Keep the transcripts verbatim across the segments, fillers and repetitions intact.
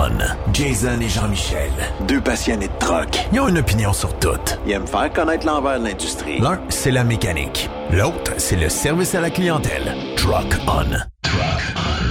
On. Jason et Jean-Michel, deux passionnés de truck. Ils ont une opinion sur tout. Ils aiment faire connaître l'envers de l'industrie. L'un, c'est la mécanique. L'autre, c'est le service à la clientèle. Truck On. Truck On.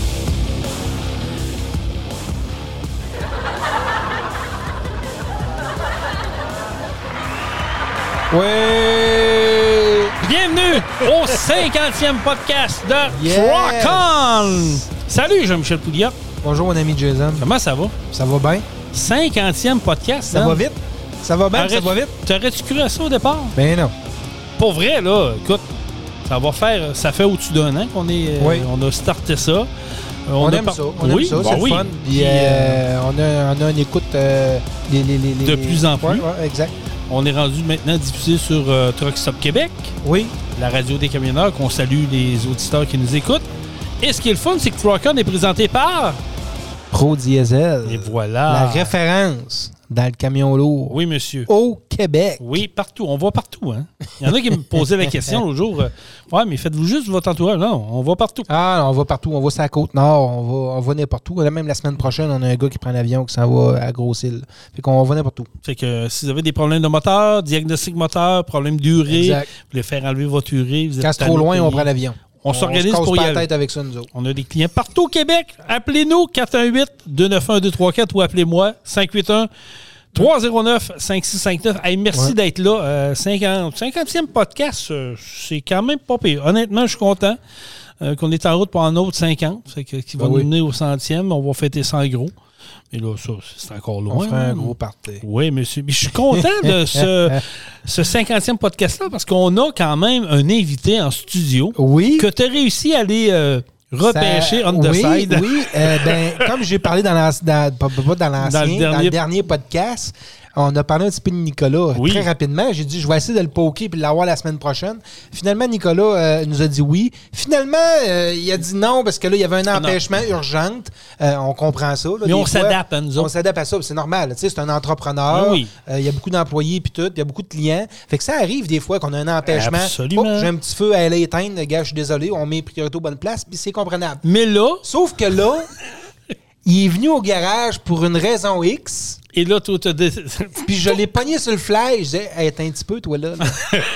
Ouais! Bienvenue au cinquantième podcast de yes. Truck On! Salut, Jean-Michel Pouliot. Bonjour, mon ami Jason. Comment ça va? Ça va bien. cinquantième podcast, Ça hein? va vite. Ça va bien, Arrête, ça va vite. T'aurais-tu cru à ça au départ? Ben non. Pour vrai, là, écoute, ça va faire... Ça fait au-dessus d'un an qu'on est, oui. euh, on a starté ça. On, on aime par... ça. On oui, aime ça. Bon, c'est oui. le fun. Puis, euh, on, a, on a une écoute... Euh, les, les, les, de les... plus en plus. Ouais, ouais, exact. On est rendu maintenant diffusé sur euh, Truck Stop Québec. Oui. La radio des camionneurs, qu'on salue les auditeurs qui nous écoutent. Et ce qui est le fun, c'est que Truck On est présenté par... Pro Diesel. Et voilà. La référence dans le camion lourd. Oui, monsieur. Au Québec. Oui, partout. On va partout, hein. Il y en a qui me posaient la question l'autre jour. Euh, ouais, mais faites-vous juste votre entourage. Non, on va partout. Ah, non, on va partout. On va sur la Côte-Nord. On va, on va n'importe où. Même la semaine prochaine, on a un gars qui prend l'avion qui s'en va à Grosse-Île. Fait qu'on va n'importe où. Fait que euh, si vous avez des problèmes de moteur, diagnostic moteur, problème d'urée, vous voulez faire enlever votre urée, vous êtes quand c'est trop loin, on prend l'avion. On, on s'organise se pour y pas aller. La tête avec ça, nous autres. On a des clients partout au Québec. Appelez-nous quatre un huit, deux neuf un, deux trois quatre ou appelez-moi cinq huit un, trois zéro neuf, cinq six cinq neuf. Hey, merci ouais. d'être là. Euh, cinquante, cinquantième podcast, euh, c'est quand même pas pire. Honnêtement, je suis content euh, qu'on est en route pour un autre cinquante. Fait que, qui va ben nous oui. mener au centième. On va fêter ça en gros. Et là, ça, c'est encore loin. On fera un gros party. Oui, monsieur. Mais je suis content de ce, ce cinquantième podcast-là parce qu'on a quand même un invité en studio oui. que tu as réussi à aller euh, repêcher ça, on the oui, side. Oui, euh, ben, comme j'ai parlé dans, dans, dans, pas dans l'ancien, dans le, dernier... dans le dernier podcast, on a parlé un petit peu de Nicolas oui. très rapidement. J'ai dit, je vais essayer de le poker et de l'avoir la semaine prochaine. Finalement, Nicolas euh, nous a dit oui. Finalement, euh, il a dit non parce que là, il y avait un empêchement non. urgent. Euh, on comprend ça. Là, mais on fois, s'adapte à nous autres. On s'adapte à ça, c'est normal. Tu sais, c'est un entrepreneur. Oui. Euh, il y a beaucoup d'employés puis tout. Il y a beaucoup de clients. Fait que ça arrive des fois qu'on a un empêchement. Absolument. Oh, j'ai un petit feu à aller éteindre. Gars, je suis désolé. On met priorité aux bonnes places puis c'est comprenable. Mais là... Sauf que là, il est venu au garage pour une raison X... Et là, tout te dé... Puis je l'ai pogné sur le fly. Je disais, hey, attends un petit peu, toi, là. là.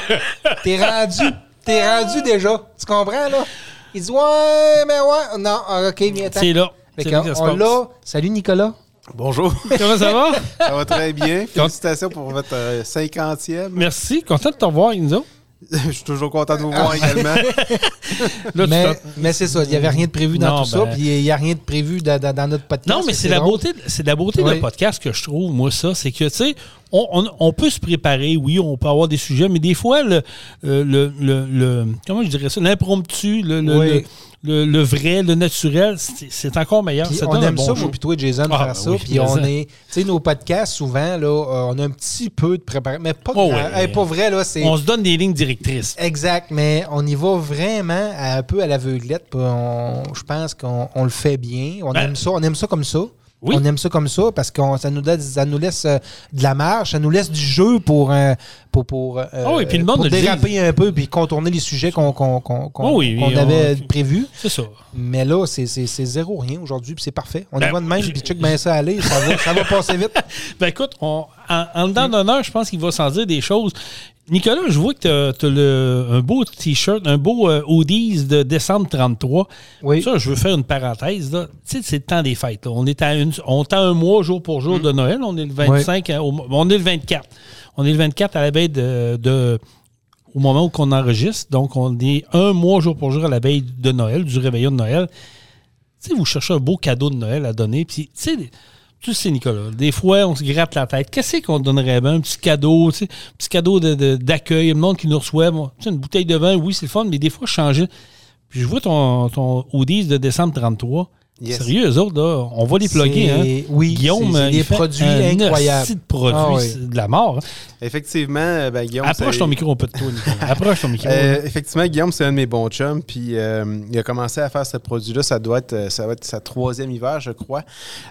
t'es rendu. T'es rendu déjà. Tu comprends, là? Il dit, ouais, mais ouais. Non, OK, viens, attends. C'est là. C'est là on l'a. Salut, Nicolas. Bonjour. Comment ça va? Ça va très bien. Félicitations pour votre euh, cinquantième. Merci. Content de te revoir, Inzo. Je suis toujours content de vous voir également. Là, mais mais c'est ça, il n'y avait rien de prévu dans non, tout ben... ça, puis il n'y a rien de prévu dans, dans, dans notre podcast. Non, mais c'est, c'est la beauté, c'est la beauté oui. d'un podcast que je trouve, moi, ça, c'est que, tu sais, on, on, on peut se préparer, oui, on peut avoir des sujets, mais des fois, le, le, le, le, le comment je dirais ça, l'impromptu, le, le, oui. le Le, le vrai, le naturel, c'est, c'est encore meilleur. Ça on aime bon ça, jeu. moi puis toi, Jason, ah, faire ben ça. Oui, puis on est, tu sais, nos podcasts, souvent, là, euh, on a un petit peu de préparation, mais pas, oh, grand, oui. hey, pas vrai, là. C'est... On se donne des lignes directrices. Exact, mais on y va vraiment un peu à l'aveuglette. On, je pense qu'on on le fait bien. On ben, aime ça, on aime ça comme ça. Oui. On aime ça comme ça parce que ça nous, ça nous laisse euh, de la marge, ça nous laisse du jeu pour, euh, pour, pour, euh, oh, et puis le monde pour déraper un peu et contourner les sujets qu'on, qu'on, qu'on, qu'on, oh oui, qu'on avait on... prévus. C'est ça. Mais là, c'est, c'est, c'est zéro rien aujourd'hui puis c'est parfait. On ben, y va de même puis check bien ça aller, ça va, ça va passer vite. Ben écoute, on, en, en le temps d'honneur, je pense qu'il va s'en dire des choses. Nicolas, je vois que tu as un beau T-shirt, un beau euh, hoodies de décembre trente-trois. Oui. Ça, je veux faire une parenthèse. Tu sais, c'est le temps des fêtes. Là. On est à une, on est à un mois jour pour jour mmh. de Noël. On est le vingt-cinq, oui. à, au, on est le vingt-quatre. On est le vingt-quatre à la veille de, de au moment où on enregistre. Donc, on est un mois jour pour jour à la veille de Noël, du réveillon de Noël. Tu sais, vous cherchez un beau cadeau de Noël à donner. Puis, tu sais, tu sais, Nicolas, des fois, on se gratte la tête. Qu'est-ce qu'on donnerait bien? Un petit cadeau, tu sais, un petit cadeau de, de, d'accueil, le monde qui nous reçoit. Moi, tu sais, une bouteille de vin, oui, c'est le fun, mais des fois, je changeais. Puis je vois ton, ton hoodies de décembre trente-trois. Yes. Sérieux, eux autres, là, on va les plugger. Hein? Oui, Guillaume, c'est, c'est des produits incroyables. C'est de produits, ah, oui. c'est de la mort. Hein? Effectivement, ben, Guillaume... Approche c'est... ton micro un peu de toi, Nicolas. Approche ton micro. Euh, effectivement, Guillaume, c'est un de mes bons chums. Puis euh, il a commencé à faire ce produit-là. Ça doit être, ça va être sa troisième hiver, je crois.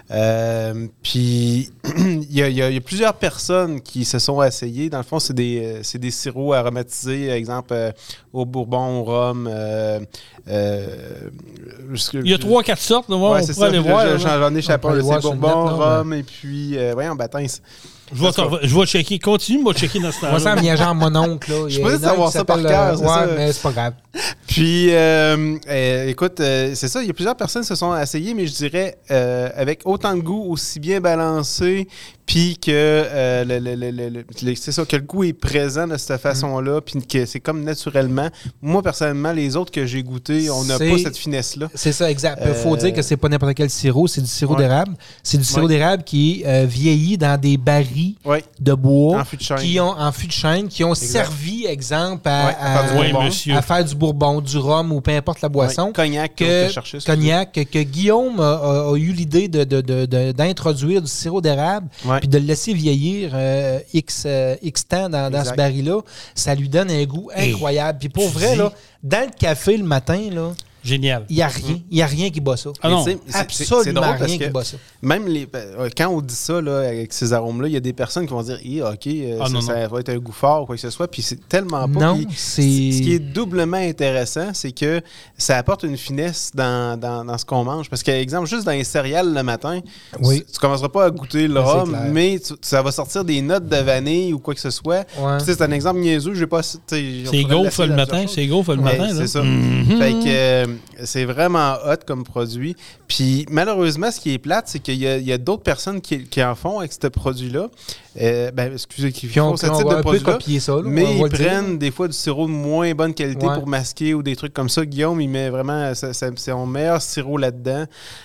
Euh, puis il y, a, il y a plusieurs personnes qui se sont essayées. Dans le fond, c'est des, c'est des sirops aromatiser, par exemple, euh, au bourbon, au rhum. Euh, euh, il y a trois, quatre sortes. Là. ouais, ouais, on c'est pourrait ça. aller voir. J'en ai chapeau. C'est Bourbon, rhum, et puis, euh, voyons, baptême. Je vais, je vais checker. Continue, moi, checker dans ce temps-là. Moi, ça me vient genre mon oncle. Là. Je suis pas savoir ça par cœur. Euh, ouais, ça. Mais c'est pas grave. Puis, euh, euh, écoute, euh, c'est ça. Il y a plusieurs personnes qui se sont essayées, mais je dirais euh, avec autant de goût, aussi bien balancé, puis que, euh, le, le, le, le, le, c'est ça, que le goût est présent de cette façon-là, puis que c'est comme naturellement. Moi, personnellement, les autres que j'ai goûtés, on n'a pas cette finesse-là. C'est ça, exact. Il faut euh, dire que c'est pas n'importe quel sirop, c'est du sirop ouais. d'érable. C'est du sirop ouais. d'érable qui est euh, vieilli dans des barils ouais. de bois en fût de chêne. qui ont en fût de chêne, qui ont exact. servi, exemple, à, ouais, à, faire, à, du bourbon, à faire du bourbon, du rhum ou peu importe la boisson. Ouais. Cognac, que, cherché, cognac que, que Guillaume a, a, a eu l'idée de, de, de, de, d'introduire du sirop d'érable ouais. puis de le laisser vieillir euh, X, euh, X temps dans, dans ce baril-là. Ça lui donne un goût incroyable. Puis pour vrai, là, dans le café le matin, là, génial. Il n'y a rien. Il n'y a rien qui bat ça. Ah non. C'est, absolument c'est, c'est rien qui bat ça. Même les, quand on dit ça là, avec ces arômes-là, il y a des personnes qui vont dire eh, OK, euh, ah, ça, non, ça non. va être un goût fort ou quoi que ce soit. Puis c'est tellement pas. Non, puis, c'est... Ce qui est doublement intéressant, c'est que ça apporte une finesse dans, dans, dans ce qu'on mange. Parce que, exemple, juste dans les céréales le matin, oui. tu ne commenceras pas à goûter le rhum, mais tu, ça va sortir des notes de vanille ou quoi que ce soit. Ouais. C'est un exemple niaiseux. J'ai pas, c'est gaufre le matin. C'est gaufre le matin. C'est ça. Mm-hmm. Fait que euh, c'est vraiment hot comme produit. Puis malheureusement, ce qui est plate, c'est qu'il y a, il y a d'autres personnes qui, qui en font avec ce produit-là. Euh, ben, excusez, qui font ce type de produit-là. Ça, là, mais ils prennent dire. des fois du sirop de moins bonne qualité ouais. pour masquer ou des trucs comme ça. Guillaume, il met vraiment c'est son meilleur sirop là-dedans.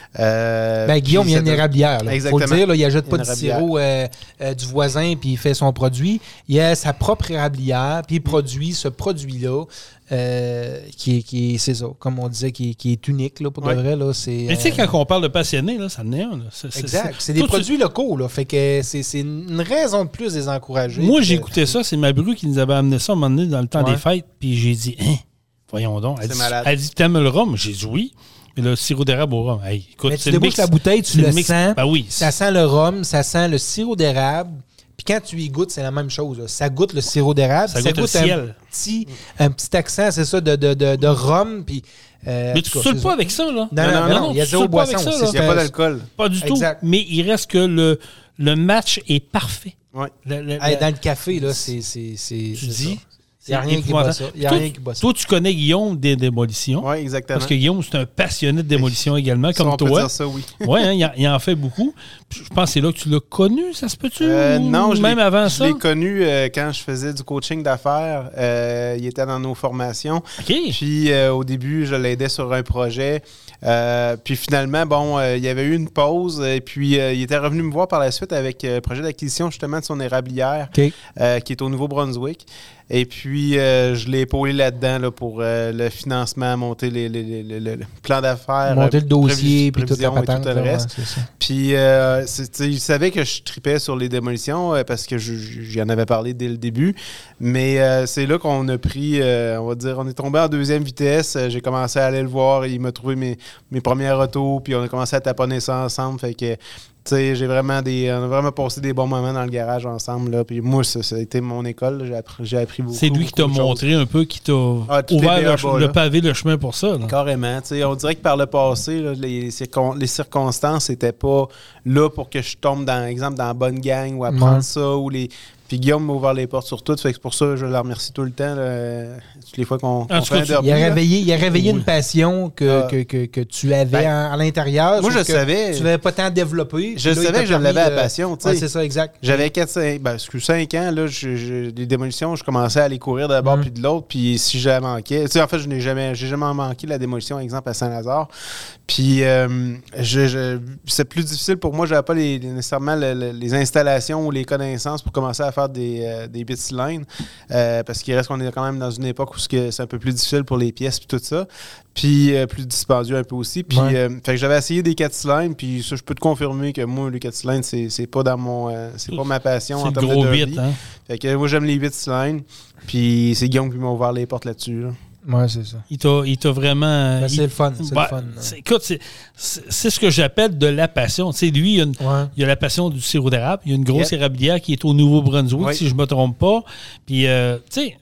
Euh, ben, Guillaume, il y a une érablière. Il faut le dire, là, il n'ajoute pas de sirop euh, euh, du voisin puis il fait son produit. Il a sa propre érablière puis il produit ce produit-là. Euh, qui, est, qui est, c'est ça, comme on disait, qui, qui est unique là, pour ouais. de vrai. Là, c'est, mais tu sais, euh, quand on parle de passionné, là, ça en est un. Là. C'est, exact. C'est, c'est des produits tu... locaux. Là, fait que c'est, c'est une raison de plus de les encourager. Moi, j'ai écouté ça. C'est ma bru qui nous avait amené ça à un moment donné dans le temps ouais. des fêtes. Puis j'ai dit, hein, voyons donc. Elle c'est dit, malade. Elle dit, t'aimes le rhum? J'ai dit oui. Et le sirop d'érable au rhum. Hey, écoute, mais c'est tu débouches la bouteille, tu le mix. sens. Ben oui. Ça sent le rhum, ça sent le sirop d'érable. Puis quand tu y goûtes, c'est la même chose. Là. Ça goûte le sirop d'érable. Ça, ça goûte, goûte le un, ciel. Petit, un petit accent, c'est ça, de, de, de, de rhum. Puis, euh, mais tu ne saules pas avec ça, là. Non, non, non. non, non il y a zéro boisson. Il n'y a pas d'alcool. Pas du exact. tout. Mais il reste que le, le match est parfait. Ouais. Le, le, hey, dans le café, là, c'est... c'est, c'est tu dis... Il n'y a rien qui bat ça. Il y a toi, rien qui bat ça. Toi, tu connais Guillaume des démolitions. Oui, exactement. Parce que Guillaume, c'est un passionné de démolition également, comme on toi. On peut dire ça, oui. Oui, hein, il, il en fait beaucoup. Je pense que c'est là que tu l'as connu, ça se peut-tu? Euh, non, même avant ça? Je l'ai connu euh, quand je faisais du coaching d'affaires. Euh, il était dans nos formations. OK. Puis, euh, au début, je l'aidais sur un projet. Euh, puis finalement, bon, euh, il y avait eu une pause. Et puis, euh, il était revenu me voir par la suite avec un projet d'acquisition, justement, de son érablière, okay. euh, qui est au Nouveau-Brunswick. Et puis, euh, je l'ai épaulé là-dedans là, pour euh, le financement, monter les, les, les, les, le plan d'affaires. Monter le dossier, puis tout, tout le reste. Ouais, puis, euh, il savait que je tripais sur les démolitions euh, parce que j'y en avais parlé dès le début. Mais euh, c'est là qu'on a pris, euh, on va dire, on est tombé en deuxième vitesse. J'ai commencé à aller le voir. Il m'a trouvé mes, mes premières autos, puis on a commencé à taponner ça ensemble. Fait que... Tu sais, j'ai vraiment des, on a vraiment passé des bons moments dans le garage ensemble. Là. Puis moi, ça, ça a été mon école. J'ai appris, j'ai appris beaucoup. C'est lui qui t'a montré un peu, qui t'a ah, ouvert le, bas, le pavé, le chemin pour ça. Là. Carrément. Tu sais, on dirait que par le passé, là, les, circon- les circonstances n'étaient pas là pour que je tombe, dans exemple, dans la bonne gang ou apprendre ouais. ça. Ou les... Puis Guillaume m'a ouvert les portes sur tout. Fait que c'est pour ça que je le remercie tout le temps. Là, toutes les fois qu'on, qu'on fait un derby. Il a réveillé, il a réveillé oui. une passion que, ah. que, que, que tu avais ben, à, à l'intérieur. Moi, je savais. Tu n'avais pas tant développé. Je là, savais que je l'avais à la passion. Ouais, c'est ça, exact. J'avais quatre cinq ben, ans. Là, je, je, les démolitions, je commençais à aller courir d'un bord mm. puis de l'autre. Puis si j'avais manqué. Tu sais, en fait, je n'ai jamais, j'ai jamais manqué la démolition, exemple, à Saint-Lazare. Puis euh, je, je, c'est plus difficile pour moi. Je n'avais pas les, nécessairement le, le, les installations ou les connaissances pour commencer à faire des, euh, des bits line. Euh, parce qu'il reste qu'on est quand même dans une époque où c'est un peu plus difficile pour les pièces puis tout ça. Puis euh, plus dispendieux un peu aussi. Puis ouais. euh, fait que j'avais essayé des quatre cylindres. Puis ça, je peux te confirmer que moi, les quatre cylindres, c'est, c'est pas dans mon. Euh, c'est pas ma passion c'est en termes gros de derby. huit, hein? Fait que moi, j'aime les huit cylindres. Puis c'est Guillaume qui m'a ouvert les portes là-dessus. Là. Oui, c'est ça. Il t'a, il t'a vraiment... Ben, c'est il, le fun, c'est bah, le fun. C'est, écoute, c'est, c'est, c'est ce que j'appelle de la passion. Tu sais, lui, il a, une, ouais. il a la passion du sirop d'érable. Il y a une grosse yep. érablière qui est au Nouveau-Brunswick, oui. si je ne me trompe pas. Puis, euh, tu sais,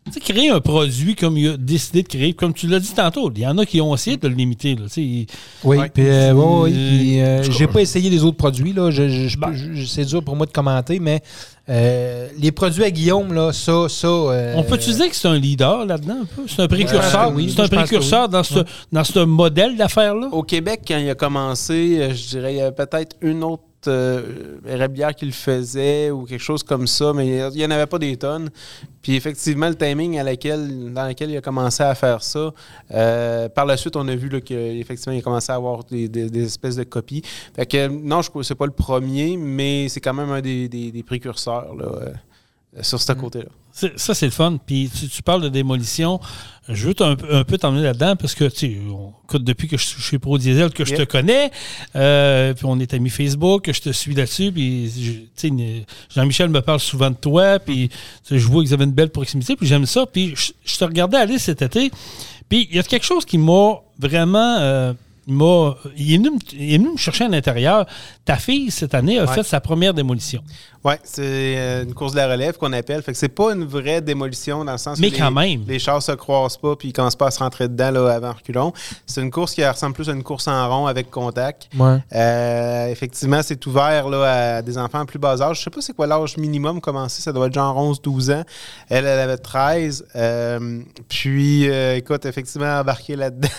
Tu sais, créer un produit comme il a décidé de créer, comme tu l'as dit tantôt, il y en a qui ont essayé de le limiter. Là, oui, ouais. puis euh, ouais, ouais, puis, euh, j'ai pas essayé les autres produits. Là. Je, je, ben. je, c'est dur pour moi de commenter, mais euh, les produits à Guillaume, là, ça... ça euh, on peut-tu dire que c'est un leader là-dedans un peu? C'est un précurseur, oui, c'est un précurseur oui. dans, ce, ouais. dans ce modèle d'affaires-là? Au Québec, quand il a commencé, je dirais, il y avait peut-être une autre Euh, érablière qui le faisait ou quelque chose comme ça, mais il n'y en avait pas des tonnes. Puis effectivement, le timing à laquelle, dans lequel il a commencé à faire ça, euh, par la suite, on a vu là, qu'effectivement, il a commencé à avoir des, des, des espèces de copies. Fait que non, je c'est pas le premier, mais c'est quand même un des, des, des précurseurs là, euh, sur ce mmh. côté-là. C'est, ça, c'est le fun. Puis tu, tu parles de démolition. Je veux un, un peu t'emmener là-dedans parce que, tu sais, on, depuis que je suis chez Pro Diesel, que je yeah. te connais, euh, puis on est amis Facebook, que je te suis là-dessus, puis, tu sais, Jean-Michel me parle souvent de toi, puis je vois que vous avez une belle proximité, puis j'aime ça. Puis je, je te regardais aller cet été, puis il y a quelque chose qui m'a vraiment... Euh, Il, m'a, il, est venu, il est venu me chercher à l'intérieur. Ta fille, cette année, a ouais. fait sa première démolition. Oui, c'est une course de la relève qu'on appelle. Fait que c'est pas une vraie démolition dans le sens Mais que quand les, même. les chars se croisent pas puis ils commencent pas à se rentrer dedans là, avant reculons. C'est une course qui ressemble plus à une course en rond avec contact. Ouais. Euh, effectivement, c'est ouvert là, à des enfants en plus bas âge. Je sais pas c'est quoi l'âge minimum commencé. Ça doit être genre onze douze ans. Elle, elle avait treize. Euh, puis, euh, écoute, effectivement, embarqué là-dedans.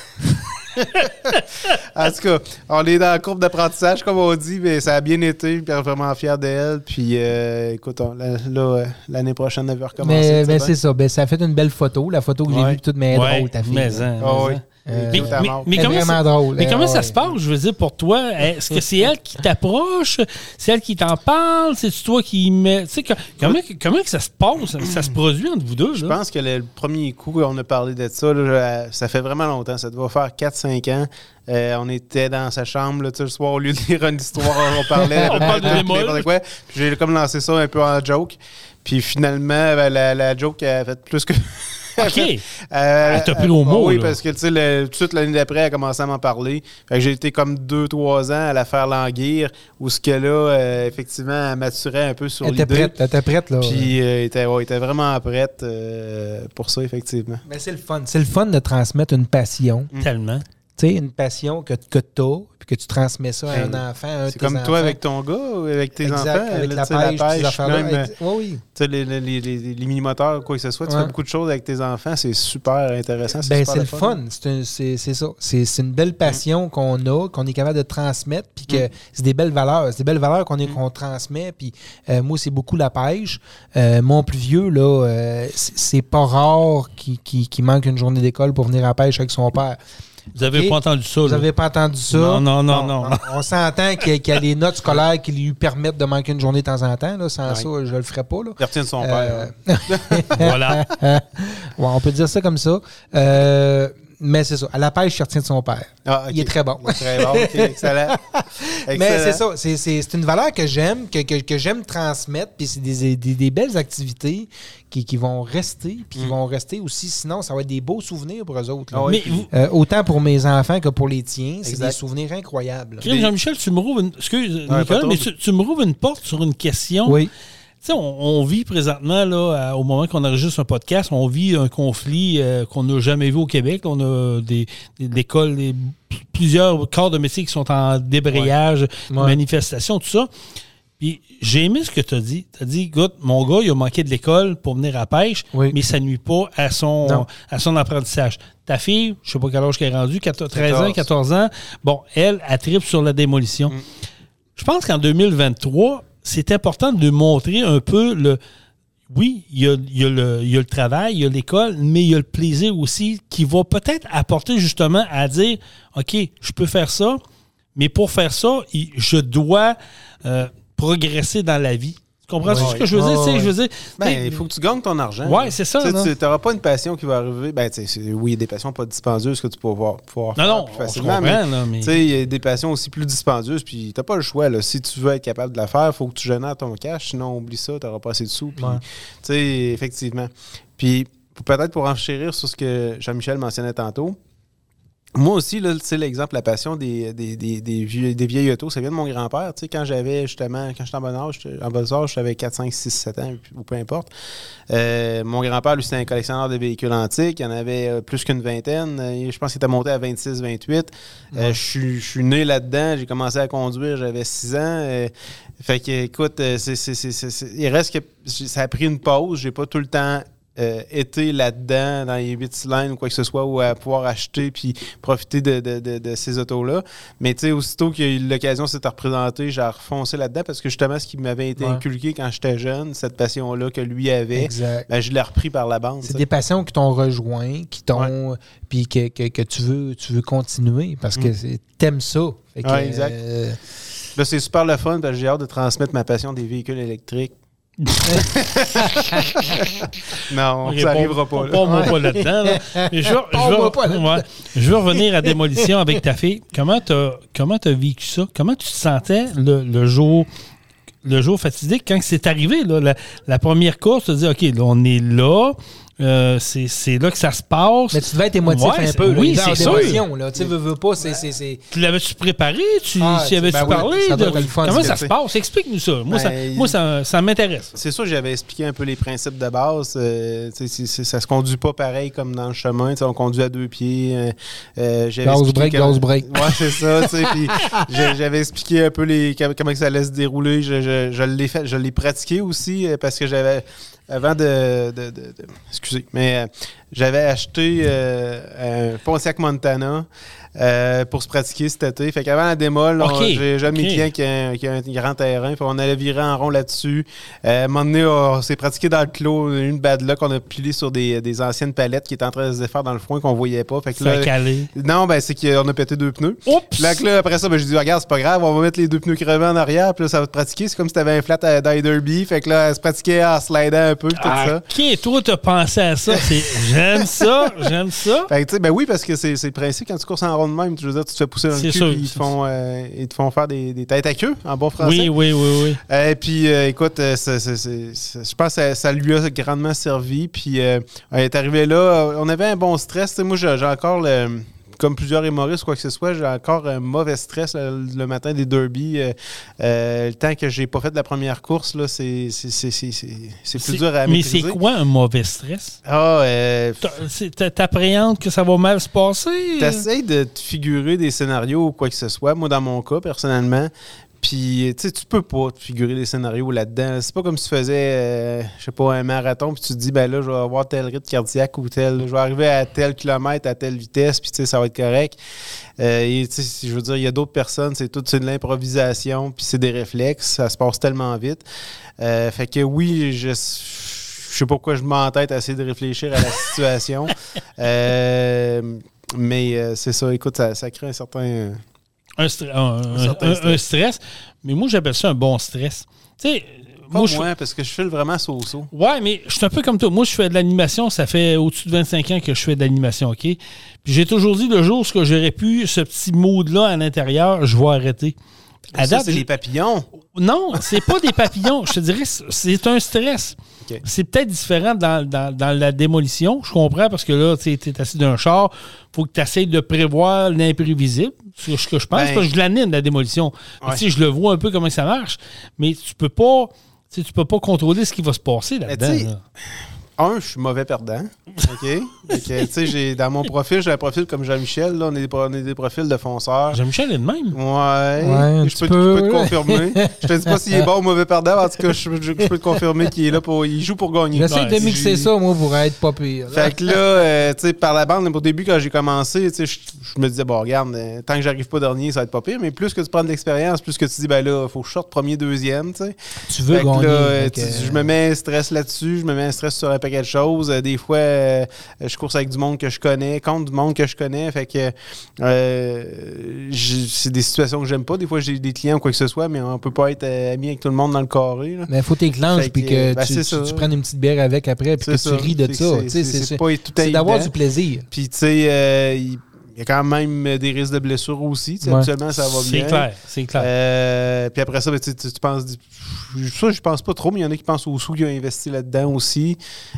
En tout cas, on est dans la courbe d'apprentissage, comme on dit, mais ça a bien été. Puis on est vraiment fiers d'elle. Puis euh, écoute, on, là, là, l'année prochaine, elle va recommencer. Mais, mais c'est ça. Ben, ça a fait une belle photo. La photo que j'ai ouais. vue, toute mais ouais. drôle, ta fille. Mais, hein, oh, oui. Euh, mais, mais, mais comment vraiment ça, drôle. Mais comment euh, ça ouais. se passe, je veux dire, pour toi? Est-ce que c'est elle qui t'approche? C'est elle qui t'en parle? C'est toi qui met... Tu sais, comment, comment que ça se passe? Ça se produit entre vous deux? Je là? pense que le premier coup qu'on a parlé de ça, là, ça fait vraiment longtemps. Ça doit faire quatre cinq ans. Euh, on était dans sa chambre, là, le soir, au lieu de lire une histoire, on parlait on parle de n'importe quoi. Puis j'ai comme lancé ça un peu en joke. Puis finalement, ben, la, la joke a fait plus que... OK. Euh, elle t'a pris au mot. Oui, là. parce que tu sais, le, tout de suite l'année d'après, elle a commencé à m'en parler. Fait que j'ai été comme deux trois ans à la faire languir, où ce que là, euh, effectivement, elle maturait un peu sur elle l'idée. Était prête, elle était prête, là. Puis euh, elle était, ouais, était vraiment prête euh, pour ça, effectivement. Mais c'est le fun. C'est le fun de transmettre une passion. Mm. Tellement. Tu sais, une passion que, que tu as, puis que tu transmets ça à un enfant, à un de C'est comme enfants. toi avec ton gars, ou avec tes exact, enfants. avec là, la pêche, la pêche même, même, oui, oui. Tu sais, les, les, les, les mini-moteurs, quoi que ce soit, tu ouais. fais beaucoup de choses avec tes enfants, c'est super intéressant. C'est, ben, super c'est le fun. fun, c'est, un, c'est, c'est ça. C'est, c'est une belle passion mm. qu'on a, qu'on est capable de transmettre, puis que mm. c'est des belles valeurs. C'est des belles valeurs qu'on, est, mm. qu'on transmet, puis euh, moi, c'est beaucoup la pêche. Euh, mon plus vieux, là, euh, c'est, c'est pas rare qu'il, qu'il, qu'il manque une journée d'école pour venir à la pêche avec son père. Vous n'avez okay. pas entendu ça, là? Vous n'avez pas entendu ça? Non, non, non, non. On, on s'entend qu'il y, a, qu'il y a des notes scolaires qui lui permettent de manquer une journée de temps en temps. Là. Sans oui. ça, je ne le ferais pas. Là. Il retient de son euh... père. Voilà. ouais, on peut dire ça comme ça. Euh, mais c'est ça. À la pêche, il retient de son père. Ah, okay. Il est très bon. Il est très bon. Okay, excellent. excellent. Mais c'est ça. C'est, c'est, c'est une valeur que j'aime, que, que, que j'aime transmettre. Puis c'est des, des, des belles activités qui, qui vont rester. Puis qui mm. vont rester aussi. Sinon, ça va être des beaux souvenirs pour eux autres. Là. Mais vous... euh, autant pour mes enfants que pour les tiens. C'est exact. Des souvenirs incroyables. Des... Jean-Michel, tu me rouvres une... Excuse, ouais, Nicolas, mais tu, tu me rouvres une porte sur une question. Oui. Tu sais, on, on vit présentement, là, à, au moment qu'on enregistre un podcast, on vit un conflit euh, qu'on n'a jamais vu au Québec. On a des, des, des écoles, des, plusieurs corps de métier qui sont en débrayage, ouais. Ouais. manifestations, tout ça. Puis j'ai aimé ce que tu as dit. Tu as dit, écoute, mon gars, il a manqué de l'école pour venir à la pêche, oui. mais ça ne nuit pas à son, à son apprentissage. Ta fille, je ne sais pas quel âge qu'elle est rendue, treize ans, quatorze ans, bon, elle, elle tripe sur la démolition. Mm. Je pense qu'en deux mille vingt-trois, c'est important de montrer un peu le... Oui, il y a, il y a, le, il y a le travail, il y a l'école, mais il y a le plaisir aussi qui va peut-être apporter justement à dire, OK, je peux faire ça, mais pour faire ça, je dois euh, progresser dans la vie. Tu comprends ouais, ce que je veux dire? Oh, ouais. Je veux dire, ben, il faut que tu gagnes ton argent. Oui, c'est ça. Tu n'auras pas une passion qui va arriver. Ben, c'est, oui, il y a des passions pas dispendieuses que tu peux pouvoir, pouvoir non, faire non, plus facilement. Mais, là, mais... il y a des passions aussi plus dispendieuses, puis tu n'as pas le choix. Là. Si tu veux être capable de la faire, il faut que tu génères ton cash. Sinon, oublie ça, tu n'auras pas assez de sous. Puis, ouais. effectivement. Puis, peut-être pour enchérir sur ce que Jean-Michel mentionnait tantôt, Moi aussi, là, tu sais, l'exemple, la passion des, des, des, des, vieux, des vieilles autos, ça vient de mon grand-père. Tu sais, quand j'avais justement, quand j'étais en bon âge, en bas âge, j'avais quatre, cinq, six, sept ans, ou peu importe. Euh, mon grand-père, lui, c'était un collectionneur de véhicules antiques. Il y en avait euh, plus qu'une vingtaine. Je pense qu'il était monté à vingt-six, vingt-huit. Euh, ouais. Je suis né là-dedans. J'ai commencé à conduire, j'avais six ans. Euh, fait que, écoute, c'est, c'est, c'est, c'est, c'est, il reste que ça a pris une pause. J'ai pas tout le temps Euh, été là-dedans, dans les huit cylindres ou quoi que ce soit, ou à pouvoir acheter puis profiter de, de, de, de ces autos-là. Mais tu sais, aussitôt que l'occasion s'est représentée, j'ai refoncé là-dedans parce que justement, ce qui m'avait été ouais. inculqué quand j'étais jeune, cette passion-là que lui avait, ben, je l'ai repris par la bande. C'est t'sais. Des passions qui t'ont rejoint, qui t'ont... Ouais. Puis que, que, que tu veux tu veux continuer parce que mm. t'aimes ça. Fait que, ouais, exact. Euh... Là, c'est super le fun parce que j'ai hâte de transmettre ma passion des véhicules électriques. non, okay, ça n'arrivera pas. Pas moi pas là-dedans. Là. Je, veux, je, veux, ouais, je veux revenir à Démolition avec ta fille. Comment tu as vécu ça? Comment tu te sentais le, le jour le jour fatidique quand c'est arrivé? Là, la, la première course, tu te dis, OK, là, on est là. Euh, c'est, c'est là que ça se passe. Mais tu devais être émotif ouais, un peu. Oui, c'est ça. Tu veux, veux pas, c'est, c'est, c'est... Tu l'avais-tu préparé? Tu ah, y avais-tu ben parlé? Oui, de... fun, comment ça se passe? Explique-nous ça. Moi, ben, ça, moi ça, ça m'intéresse. C'est sûr, j'avais expliqué un peu les principes de base. Euh, c'est, c'est, ça se conduit pas pareil comme dans le chemin. On conduit à deux pieds. Euh, gaz break, gaz break. Ouais, c'est ça. Puis j'avais expliqué un peu les, comment ça allait se dérouler. Je, je, je, l'ai fait, je l'ai pratiqué aussi parce que j'avais... Avant de, de, de, de... Excusez, mais euh, j'avais acheté euh, un Pontiac Montana euh, pour se pratiquer cet été. Fait qu'avant la démol, okay. j'ai, j'ai un de mes clients qui a, qui a un grand terrain. Fait qu'on allait virer en rond là-dessus. Euh, à un moment donné, on s'est pratiqué dans le clos. Une bad luck qu'on a pilé sur des, des anciennes palettes qui étaient en train de se défaire dans le foin qu'on voyait pas. Fait que là, calé. Non, ben c'est qu'on a pété deux pneus. Oups! Là, là après ça, ben, j'ai dit, regarde, c'est pas grave, on va mettre les deux pneus crevés en arrière. Puis là, ça va te pratiquer. C'est comme si t'avais un flat à die derby. Fait que là, elle se pratiquait en slidant un peu. Tout ah, ça. OK, toi, t'as pensé à ça. C'est... J'aime ça, j'aime ça. Fait que, ben oui, parce que c'est, c'est le principe quand tu courses en rond de même. Je veux dire, tu te fais pousser dans c'est le cul sûr, ils, te font, euh, ils te font faire des, des têtes à queue, en bon français. Oui, oui, oui, oui. Et euh, puis, euh, écoute, euh, c'est, c'est, c'est, c'est, je pense que ça, ça lui a grandement servi. Puis, euh, on est arrivé là, on avait un bon stress. T'sais, moi, j'ai, j'ai encore le... Comme plusieurs humoristes, quoi que ce soit, j'ai encore un mauvais stress le, le matin des derbies. Euh, euh, le temps que j'ai pas fait de la première course, là, c'est, c'est, c'est, c'est, c'est, c'est plus c'est, dur à maîtriser. Mais c'est quoi un mauvais stress? Ah, euh, T'appréhendes que ça va mal se passer? T'essayes de te figurer des scénarios ou quoi que ce soit. Moi, dans mon cas, personnellement, puis, tu sais, tu peux pas te figurer des scénarios là-dedans. C'est pas comme si tu faisais, euh, je sais pas, un marathon, puis tu te dis, ben là, je vais avoir tel rythme cardiaque ou tel, je vais arriver à tel kilomètre, à telle vitesse, puis tu sais, ça va être correct. Euh, et tu sais, je veux dire, il y a d'autres personnes, c'est tout, c'est de l'improvisation, puis c'est des réflexes, ça se passe tellement vite. Euh, fait que oui, je... Je sais pas pourquoi je m'entête à essayer de réfléchir à la situation. euh, mais euh, c'est ça, écoute, ça, ça crée un certain... Un, stre- un, un, un, stress. un stress. Mais moi, j'appelle ça un bon stress. Tu sais, moi, je fais... parce que je file vraiment so-so. Ouais, mais je suis un peu comme toi. Moi, je fais de l'animation. Ça fait au-dessus de vingt-cinq ans que je fais de l'animation, OK? Puis j'ai toujours dit, le jour où j'aurais pu, ce petit mood-là à l'intérieur, je vais arrêter. À ça, date, c'est j'ai... les papillons. Non, c'est pas des papillons. Je te dirais, c'est un stress. Okay. C'est peut-être différent dans, dans, dans la démolition. Je comprends parce que là, tu es assis dans un char. Il faut que tu essaies de prévoir l'imprévisible. C'est ce que je pense. Ben, parce que je l'anime, la démolition. Ouais. Je le vois un peu comment ça marche. Mais tu peux pas, tu peux pas contrôler ce qui va se passer là-dedans. Là. Un, je suis mauvais perdant. OK? Tu sais, j'ai dans mon profil, j'ai un profil comme Jean-Michel. Là, on est des, on est des profils de fonceurs. Jean-Michel est de même. Ouais. ouais je, peux, peu, je peux te confirmer. Je te dis pas s'il est bon ou mauvais perdant. En tout cas, je, je, je peux te confirmer qu'il est là pour. Il joue pour gagner. J'essaie ouais, de mixer ça, moi, pour être pas pire. Fait que là, euh, tu sais, par la bande, au début, quand j'ai commencé, tu sais, je, je me disais, bon, regarde, euh, tant que j'arrive pas dernier, ça va être pas pire. Mais plus que tu prends de l'expérience, plus que tu dis, ben là, il faut que je sorte premier, deuxième, tu sais. Tu veux fait gagner. Là, euh, tu, je me mets un stress là-dessus. Je me mets un stress sur un paquet de choses. Des fois, euh, je course avec du monde que je connais, contre du monde que je connais. Fait que euh, c'est des situations que j'aime pas. Des fois, j'ai des clients ou quoi que ce soit, mais on peut pas être euh, amis avec tout le monde dans le carré. Là. Mais il faut t'éclencher puis que ben, tu, tu, tu prennes une petite bière avec après puis que ça. Tu ris de c'est ça. C'est, c'est, c'est, c'est, pas tout c'est d'avoir du plaisir. Puis, tu sais, euh, y a quand même des risques de blessures aussi. Ouais. Habituellement, ça va bien. C'est clair, c'est clair. Euh, puis après ça, ben, tu, tu penses... Ça, je pense pas trop, mais il y en a qui pensent aux sous qui ont investi là-dedans aussi.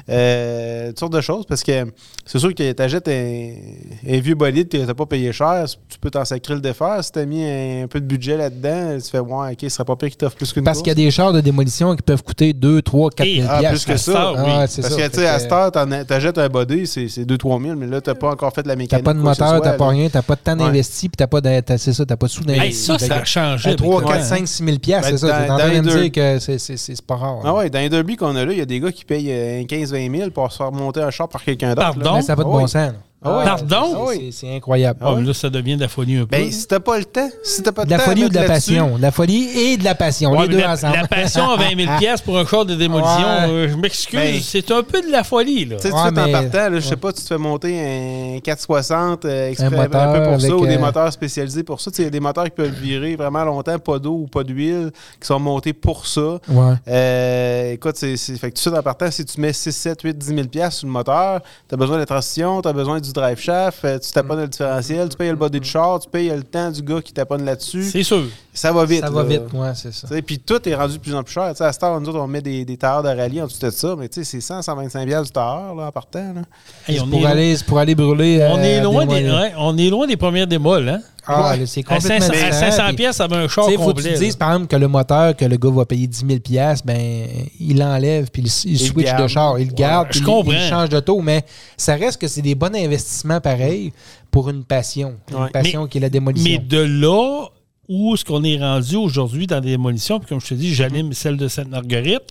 Euh, toutes sortes de choses, parce que c'est sûr que tu achètes un, un vieux bolide que tu n'as pas payé cher, tu peux t'en sacrer le défaire. Si tu as mis un, un peu de budget là-dedans, tu fais, ouais, OK, ce serait pas pire qu'ils t'offrent plus qu'une Parce course. qu'il y a des chars de démolition qui peuvent coûter deux, trois, quatre mille ah, plus que ça. Ah, oui. Parce ça. que, tu sais, à cette heure, tu achètes un body, c'est deux trois mille, mais là, tu n'as pas encore fait de la mécanique. Tu n'as pas de moteur, tu n'as pas rien, tu n'as pas de temps d'investi, puis tu n'as pas de, t'as, c'est ça, tu n'as pas de sous d'investi. Ça, ça a changé. trois, quatre, cinq, six mille piastres, c'est ça. Tu es en train de me dire que c'est pas rare. Ah ouais, dans les derby qu'on a là, il y a des gars qui payent quinze vingt mille pour se faire monter un char par quelqu'un d'autre. Pardon? Mais ça n'a pas de bon sens. Ah oui. Pardon? C'est incroyable. Ah, mais là, ça devient de la folie un peu. Ben, si t'as pas le temps, si t'as pas de la temps folie ou de la passion. De la folie et de la passion, ouais, les deux la, ensemble. La passion à vingt mille piastres pour un char de démolition, ouais. euh, je m'excuse, ben, c'est un peu de la folie. Tu sais, tu ouais, fais mais... en partant, là, je sais pas, tu te fais monter un quatre cent soixante euh, exprès, un, moteur un peu pour ça, ou des euh... moteurs spécialisés pour ça. Il y a des moteurs qui peuvent virer vraiment longtemps, pas d'eau ou pas d'huile, qui sont montés pour ça. Ouais. Euh, écoute, c'est, c'est, fait que tout ça en partant, si tu mets six, sept, huit, dix mille piastres sur le moteur, tu as besoin de la transition, tu as besoin du drive shaft, tu taponnes le différentiel, tu payes le body de char, tu payes le temps du gars qui taponne là-dessus. C'est sûr. Ça va vite. Ça va vite, ouais, c'est ça. Puis tout est rendu de plus en plus cher. T'sais, à cette heure, nous autres, on met des, des tailleurs de rallye en dessous de ça, mais c'est cent, cent vingt-cinq piastres du tailleur là, en partant. Là. Hey, c'est, pour aller, c'est pour aller brûler. On, euh, est loin des, ouais, on est loin des premières démolles, hein? Ah, ouais. C'est complètement à cinq cents piastres, ça va un char complet. Il faut que tu dises, par exemple, que le moteur que le gars va payer dix mille piastres, ben, il l'enlève, puis il, il, il switch garde. de char, il le garde, ouais, puis il, il change de taux. Mais ça reste que c'est des bons investissements pareils pour une passion. Une ouais. passion mais, qui est la démolition. Mais de là où est-ce qu'on est rendu aujourd'hui dans des démolitions, puis comme je te dis, j'anime celle de Sainte-Marguerite,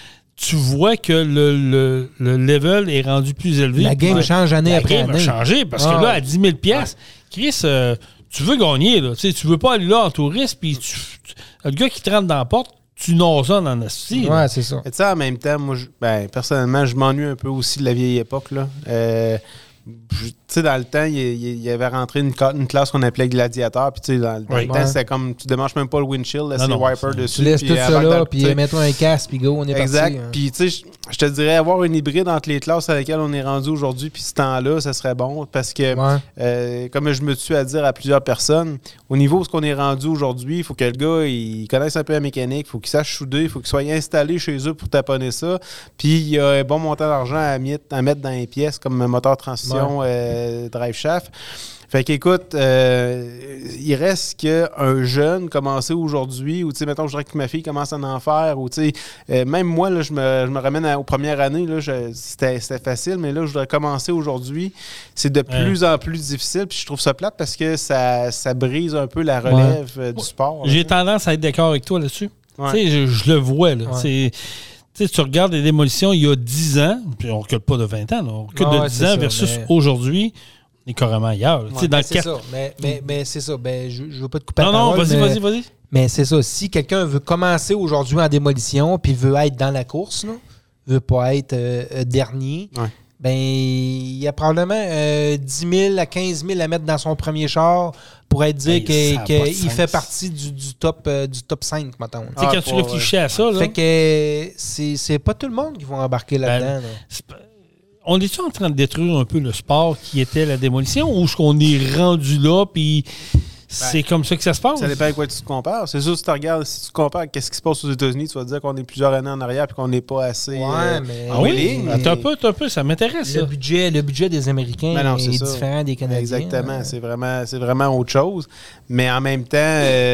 tu vois que le, le, le level est rendu plus élevé. La game change année la après game année. a changé, parce ah. que là, à dix mille piastres, ouais. Chris... Euh, tu veux gagner, là. Tu veux pas aller là en touriste, puis tu, tu, le gars qui te rentre dans la porte, tu n'oses ça dans la cité. Ouais, c'est ça. Et tu sais, en même temps, moi, je, ben, personnellement, je m'ennuie un peu aussi de la vieille époque, là. Euh, tu sais, dans le temps, il y, y avait rentré une, une classe qu'on appelait gladiateur. Puis, tu sais, dans, dans oui. le temps, c'était comme tu démanges même pas le windshield, là, c'est wiper dessus. Tu laisses tout ça là, puis mets-toi un casque, puis go, on est parti. Exact. Puis, tu sais, je te dirais, avoir une hybride entre les classes avec lesquelles on est rendu aujourd'hui, puis ce temps-là, ça serait bon. Parce que, ouais. euh, comme je me suis à dire à plusieurs personnes, au niveau de ce qu'on est rendu aujourd'hui, il faut que le gars, il connaisse un peu la mécanique, il faut qu'il sache souder, il faut qu'il soit installé chez eux pour taponner ça. Puis, il y a un bon montant d'argent à mettre, à mettre dans les pièces, comme un moteur transmission, ouais. euh, drive shaft. Fait qu'écoute, euh, il reste qu'un jeune commencer aujourd'hui, ou tu sais, mettons, je voudrais que ma fille commence à en faire, ou tu sais, euh, même moi, là, je me, je me ramène à, aux premières années, là, je, c'était, c'était facile, mais là, je voudrais commencer aujourd'hui. C'est de plus ouais. en plus difficile, puis je trouve ça plate parce que ça, ça brise un peu la relève ouais. euh, du sport. J'ai là. tendance à être d'accord avec toi là-dessus. Ouais. Tu sais, je, je le vois, là. Ouais. C'est... Tu sais, tu regardes les démolitions il y a dix ans, puis on ne recule pas de vingt ans, là, on recule ah, de dix ans ça, versus mais... aujourd'hui. On est carrément ailleurs. Ouais, dans c'est quatre... ça. Mais, mais, mais c'est ça. Ben, je ne veux pas te couper non, la parole. Non, non, vas-y, mais, vas-y, vas-y. Mais c'est ça. Si quelqu'un veut commencer aujourd'hui en démolition puis veut être dans la course, là, veut pas être euh, dernier, ouais. ben il y a probablement euh, dix mille à quinze mille à mettre dans son premier char pour être dit hey, qu'il fait partie du, du, top, euh, du top cinq, mettons. Tu sais, ah, quand tu réfléchis ouais. à ça, là... Fait que c'est, c'est pas tout le monde qui va embarquer là-dedans. Ben, là. On est-tu en train de détruire un peu le sport qui était la démolition ou est-ce qu'on est rendu là puis c'est ben, comme ça que ça se passe? Ça dépend avec quoi tu te compares. C'est sûr, si tu regardes, si tu compares qu'est-ce qui se passe aux États-Unis, tu vas te dire qu'on est plusieurs années en arrière et qu'on n'est pas assez... Ouais, euh, mais... Ah oui? Mais... Attends un peu, attends un peu, ça m'intéresse. Le ça. budget, le budget des Américains non, est, est différent des Canadiens. Exactement, c'est vraiment, c'est vraiment autre chose. Mais en même temps,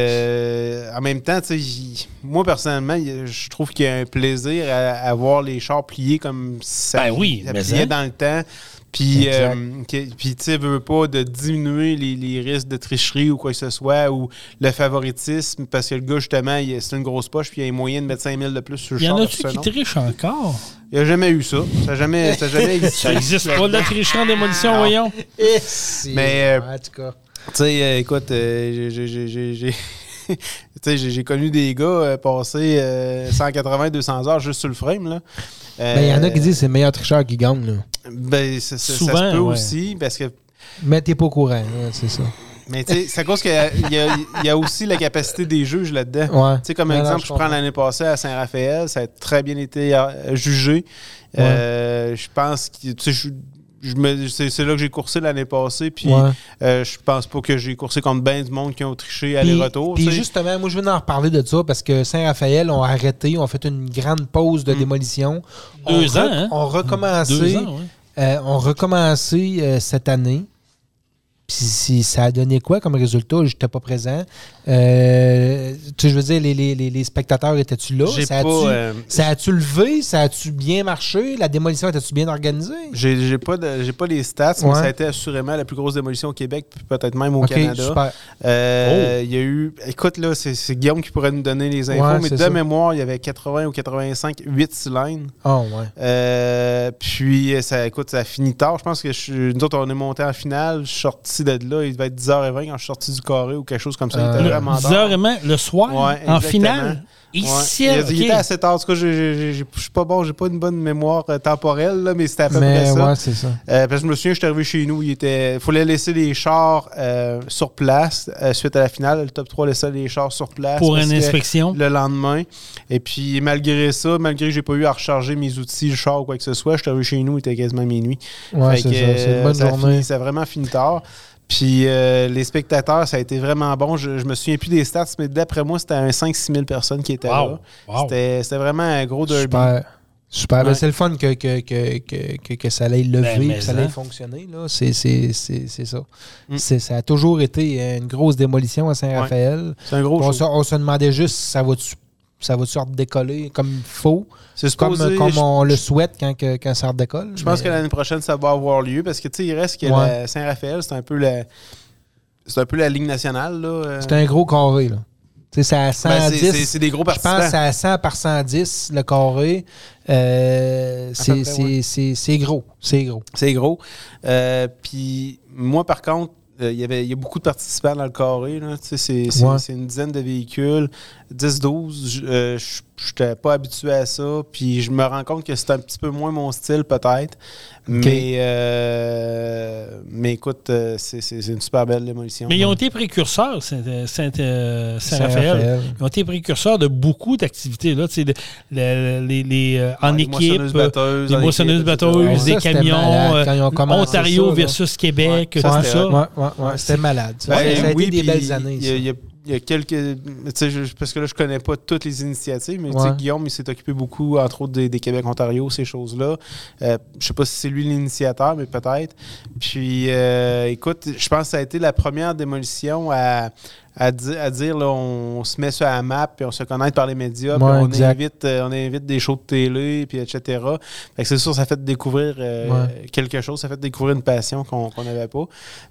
euh, en même temps, tu sais, moi, personnellement, je trouve qu'il y a un plaisir à, à voir les chars pliés comme ça, ben oui, ça pliait hein? dans le temps. Puis, euh, tu sais, veux pas de diminuer les, les risques de tricherie ou quoi que ce soit, ou le favoritisme, parce que le gars, justement, il, c'est une grosse poche, puis il y a un moyen de mettre cinq mille de plus sur le char. Il y en a-tu qui trichent encore? Il n'y a jamais eu ça. Ça n'a jamais, ça jamais existé. Ça n'existe pas de la tricherie en démolition, non. Voyons. Mais, euh, en tout cas. Tu sais, euh, écoute, euh, j'ai... j'ai, j'ai, j'ai... j'ai, j'ai connu des gars euh, passer euh, cent quatre-vingts à deux cents heures juste sur le frame. Là. Euh, ben, il y en a qui disent que c'est le meilleur tricheur qui gagne. Là. Ben, ça, ça, Souvent, ça se peut ouais. aussi. Parce que... Mais t'es pas au courant, hein, c'est ça. Mais tu sais, c'est à cause qu'il y a, il y, a, il y a aussi la capacité des juges là-dedans. Ouais. Tu sais, comme non, exemple, non, je, je prends l'année passée à Saint-Raphaël, ça a très bien été euh, jugé. Ouais. Euh, je pense que, tu sais, je je me, c'est, c'est là que j'ai coursé l'année passée, puis ouais. euh, je pense pas que j'ai coursé contre ben du monde qui ont triché aller-retour. Puis justement, moi, je veux en reparler de ça parce que Saint-Raphaël ont arrêté, ont fait une grande pause de mmh. démolition. Deux on ans, re- hein? On recommencé, Deux ans, ouais. euh, on recommencé euh, cette année. Puis si ça a donné quoi comme résultat? Je n'étais pas présent. Euh, tu sais, je veux dire, les, les, les spectateurs, étaient-tu là? J'ai ça a-tu, pas, euh, ça a-tu levé? Ça a-tu bien marché? La démolition, était-tu bien organisée? J'ai, j'ai, pas, de, j'ai pas les stats, ouais. mais ça a été assurément la plus grosse démolition au Québec, puis peut-être même au okay, Canada. Super. Euh, il oh. y a eu... Écoute, là, c'est, c'est Guillaume qui pourrait nous donner les infos, ouais, mais de ça. mémoire, il y avait quatre-vingts ou quatre-vingt-cinq, huit cylindres. Oh, ouais. Euh, puis, ça, écoute, ça a fini tard. Je pense que je, nous autres, on est monté en finale. Je suis sorti de là. Il devait être dix heures vingt quand je suis sorti du carré ou quelque chose comme ça. Euh, il était vraiment dix heures vingt le soir, ouais, en finale. Ici, ouais. il, okay. il était assez tard. En tout cas, je ne suis pas bon, j'ai pas une bonne mémoire euh, temporelle, là, mais c'était à peu mais près ça. Ouais, c'est ça. Euh, parce que je me souviens, je suis arrivé chez nous, il était, fallait laisser les chars euh, sur place euh, suite à la finale. Le top trois laissait les chars sur place. Pour une inspection. Le lendemain. Et puis, malgré ça, malgré que j'ai pas eu à recharger mes outils, le char ou quoi que ce soit, je suis arrivé chez nous, il était quasiment minuit. Ouais, fait c'est que, ça. C'est une bonne ça journée. Fini, ça a vraiment fini tard. Puis euh, les spectateurs, ça a été vraiment bon. Je, je me souviens plus des stats, mais d'après moi, c'était un cinq six mille personnes qui étaient wow. là. Wow. C'était, c'était vraiment un gros derby. Super. Super. Ouais. Ben, c'est le fun que, que, que, que, que, que ça allait lever, ben, que ça allait hein. fonctionner. Là. C'est, c'est, c'est, c'est ça. Mm. C'est, ça a toujours été une grosse démolition à Saint-Raphaël. Ouais. C'est un gros on, show. se, on se demandait juste si ça va-tu ça va sorte décoller comme il faut, c'est supposé, comme, comme je, on le souhaite quand, que, quand ça redécolle. Je pense mais... que l'année prochaine, ça va avoir lieu parce que tu sais, il reste que ouais. la Saint-Raphaël, c'est un peu la, c'est un peu la Ligue nationale. Là. C'est un gros carré. Là. C'est à cent dix. Ben c'est, c'est, c'est des gros participants. Je pense que c'est à cent par cent dix, le carré. Euh, c'est, près, c'est, ouais. c'est, c'est gros. C'est gros. C'est gros. Euh, Puis moi, par contre, il euh, y avait, il y a beaucoup de participants dans le carré. Là. C'est, c'est, ouais. c'est une dizaine de véhicules. dix douze, euh, je n'étais pas habitué à ça. Puis je me rends compte que c'est un petit peu moins mon style, peut-être. Okay. Mais, euh, mais écoute, euh, c'est, c'est, c'est une super belle démolition. Mais ils ont été précurseurs, Saint-Raphaël. Saint, euh, Saint-Raphaël. Ils ont été précurseurs de beaucoup d'activités. Là, de, les, les, les, euh, en ouais, équipe, batteuses, des moissonneuses-batteuses, des camions, euh, Ontario ça, versus Québec, ouais, tout ça. ça. Ouais, ouais, ouais, c'était malade. Ça, ouais, ça a oui, été des belles années. Il y, y, il y a quelques... Je, parce que là, je connais pas toutes les initiatives, mais ouais. Guillaume, il s'est occupé beaucoup, entre autres, des, des Québec-Ontario, ces choses-là. Euh, je sais pas si c'est lui l'initiateur, mais peut-être. Puis, euh, écoute, je pense que ça a été la première démolition à... À, di- à dire, là, on se met sur la map, puis on se connaît par les médias, puis ouais, on exact. invite, euh, on invite des shows de télé, puis et cetera. Fait que c'est sûr, ça fait découvrir euh, ouais. quelque chose, ça fait découvrir une passion qu'on qu'on n'avait pas.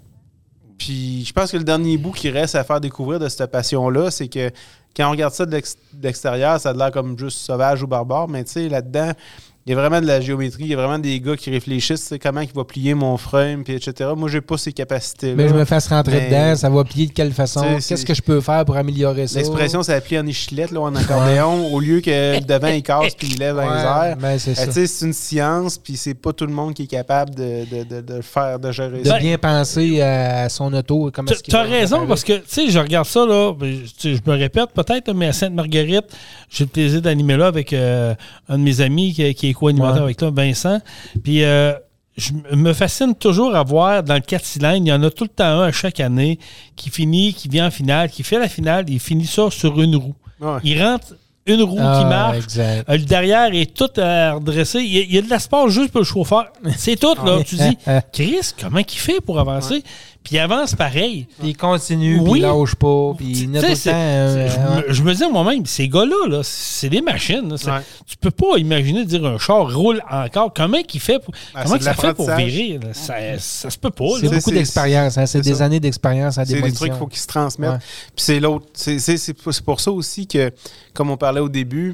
Puis je pense que le dernier bout qui reste à faire découvrir de cette passion-là, c'est que quand on regarde ça de, l'ex- de l'extérieur, ça a l'air comme juste sauvage ou barbare, mais tu sais, là-dedans, il y a vraiment de la géométrie, il y a vraiment des gars qui réfléchissent, tu sais, comment il va plier mon frame, puis et cetera. Moi, j'ai pas ces capacités-là. Mais je me fasse rentrer mais, dedans, ça va plier de quelle façon? Qu'est-ce que je peux faire pour améliorer ça? L'expression, ça plie en échilette, là, en accordéon, au lieu que devant, il casse puis il lève dans ouais, les airs. Ben c'est, euh, ça. C'est une science, puis c'est pas tout le monde qui est capable de, de, de, de faire, de gérer de ça. De bien penser à son auto. Tu as raison, parce que, tu sais, je regarde ça, là, je me répète peut-être, mais à Sainte-Marguerite, j'ai le plaisir d'animer là avec euh, un de mes amis qui, qui est co-animateur ouais. avec toi, Vincent. Puis, euh, je me fascine toujours à voir dans le quatre cylindres, il y en a tout le temps un à chaque année qui finit, qui vient en finale, qui fait la finale, il finit ça sur une roue. Ouais. Il rentre une roue ah, qui marche, euh, le derrière est tout euh, redressé. Il y, a, il y a de l'espace juste pour le chauffeur. C'est tout, là. Tu dis, Chris, comment il fait pour avancer? Ouais. Puis il avance pareil. Puis il continue, oui. puis il lâche pas. Puis il a tout le temps, euh, je, me, je me dis à moi-même, ces gars-là, là, c'est des machines. Là, ouais. Tu peux pas imaginer dire un char roule encore. Comment il fait pour, ah, comment que ça fait pour virer? Là? Ça, ça se peut pas. C'est là. beaucoup c'est, d'expérience. Hein? C'est, c'est des ça. années d'expérience à démolition. C'est des trucs qu'il faut qu'ils se transmettent. Ouais. Puis c'est l'autre. C'est, c'est, c'est, c'est pour ça aussi que, comme on parlait au début,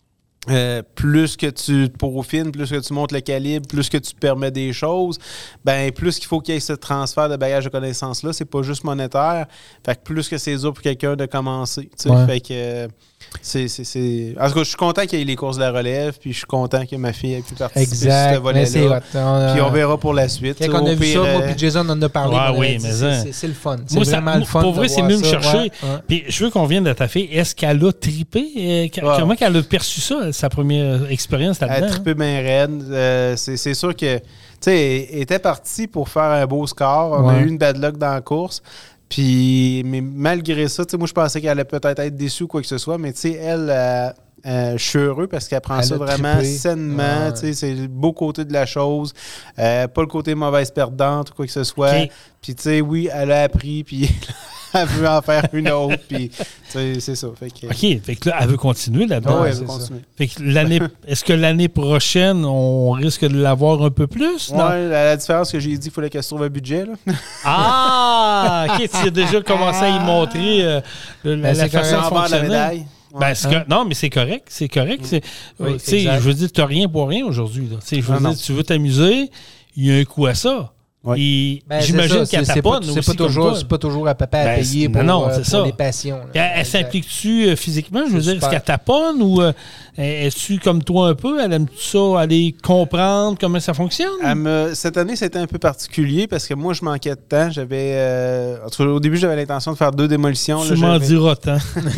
Euh, plus que tu peaufines, plus que tu montes le calibre, plus que tu permets des choses, ben plus qu'il faut qu'il y ait ce transfert de bagage de connaissances-là. C'est pas juste monétaire. Fait que plus que c'est dur pour quelqu'un de commencer. Ouais. Fait que, c'est, c'est, c'est... En tout cas, je suis content qu'il y ait les courses de la relève, puis je suis content que ma fille ait pu participer exact. sur ce volet-là. On, puis on verra pour la suite. Quand on a vu ça, euh... moi puis Jason en a parlé. Ah, oui, mais c'est, c'est, c'est le fun. C'est moi, vraiment ça, le fun. Pour vrai, c'est mieux me chercher. Ouais, ouais. Puis je veux qu'on vienne de ta fille. Est-ce qu'elle a trippé? Euh, comment ouais. elle a perçu ça, sa première expérience là-dedans? Elle a trippé bien raide. Euh, c'est, c'est sûr que, tu sais, elle était partie pour faire un beau score. On ouais. a eu une bad luck dans la course. Puis, mais malgré ça, tu sais, moi, je pensais qu'elle allait peut-être être déçue ou quoi que ce soit, mais tu sais, elle, euh, euh, je suis heureux parce qu'elle prend elle ça vraiment trippé. sainement. Ouais. Tu sais, c'est le beau côté de la chose. Euh, pas le côté mauvaise perdante ou quoi que ce soit. Okay. Puis, tu sais, oui, elle a appris, puis elle veut en faire une autre, puis c'est ça. Fait que... OK, fait que là, elle veut continuer là-dedans. Oh, oui, elle veut continuer. Fait que l'année, est-ce que l'année prochaine, on risque de l'avoir un peu plus? Oui, la, la différence que j'ai dit, il fallait qu'elle se trouve un budget. Là. Ah! OK, tu as déjà commencé à y montrer euh, le, la, la façon de fonctionner. La médaille. Ben, c'est hein? Non, mais c'est correct. C'est correct. C'est, oui, je veux dire, tu n'as rien pour rien aujourd'hui. Je veux non, dire, non. tu veux t'amuser, il y a un coût à ça. Ouais. Et ben, j'imagine qu'elle taponne c'est, c'est, pas toujours, c'est pas toujours à papa ben, à payer pour, non, euh, pour les passions. Là. Elle, elle s'implique-tu euh, physiquement? Je veux dire, super. Est-ce qu'elle taponne ou euh, est-ce comme toi un peu? Elle aime ça, aller comprendre comment ça fonctionne? Me, cette année, c'était un peu particulier parce que moi, je manquais de temps. J'avais, euh, au début, j'avais l'intention de faire deux démolitions. Tu là, m'en diras tant.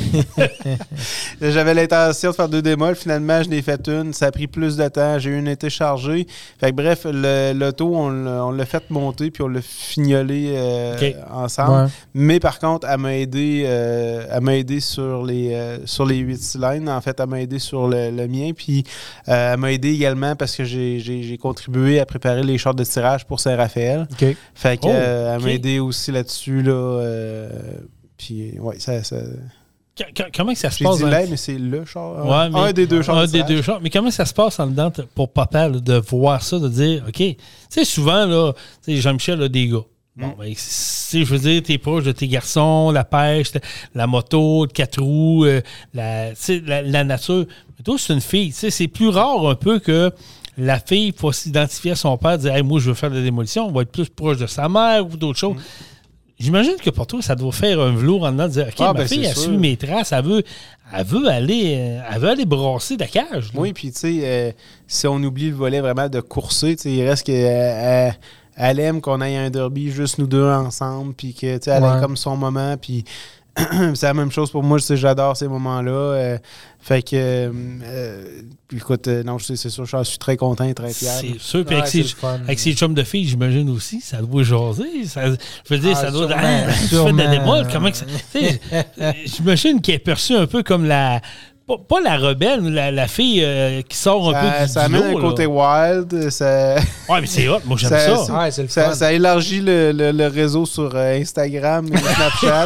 J'avais l'intention de faire deux démols. Finalement, je n'ai fait une. Ça a pris plus de temps. J'ai eu une été chargée. Fait que, bref, le, l'auto, on, on l'a fait monter puis on l'a fignolé euh, okay. ensemble. Ouais. Mais par contre, elle m'a aidé, euh, elle m'a aidé sur les euh, sur les huit cylindres. En fait, elle m'a aidé sur le, le mien. Puis euh, elle m'a aidé également parce que j'ai, j'ai, j'ai contribué à préparer les shorts de tirage pour Saint-Raphaël. Okay. Fait que, oh, euh, elle okay. m'a aidé aussi là-dessus. Là, euh, puis ouais, ça. ça Comment ça se J'ai passe? J'ai dit là, mais c'est le char. Ouais, mais, un des deux chars. Un des deux chars. Mais comment ça se passe en dedans pour papa là, de voir ça, de dire, OK, tu sais, souvent, là, Jean-Michel a des gars. Bon, mm. ben, je veux dire, t'es proche de tes garçons, la pêche, la moto, le quatre roues, euh, la, la, la nature. Mais toi, c'est une fille. C'est plus rare un peu que la fille faut s'identifier à son père, dire, hey, moi, je veux faire de la démolition, on va être plus proche de sa mère ou d'autres choses. Mm. J'imagine que pour toi, ça doit faire un velours en dedans de dire OK, ah, ma ben fille, elle sûr. suit mes traces, elle veut, elle veut, aller, elle veut aller brasser de la cage. Là. Oui, puis tu sais, euh, si on oublie le volet vraiment de courser, il reste qu'elle euh, elle aime qu'on aille à un derby juste nous deux ensemble, puis que tu sais, elle ouais. a comme son moment, puis c'est la même chose pour moi, j'adore ces moments-là. Euh, fait que, euh, écoute, euh, non, c'est, c'est sûr, je suis très content et très fier. C'est sûr, puis ouais, avec, ses, avec ses chums de filles, j'imagine aussi, ça doit jaser. Ça, je veux dire, ah, ça doit. Ah, tu fais de la démol, comment que ça. J'imagine qu'elle est perçue un peu comme la. Pas, pas la rebelle, mais la, la fille euh, qui sort un ça, peu du Ça amène un côté wild. Ça... Ouais, mais c'est hot. Moi, j'aime ça. Ça, ouais, c'est le ça, fun. ça élargit le, le, le réseau sur euh, Instagram et Snapchat.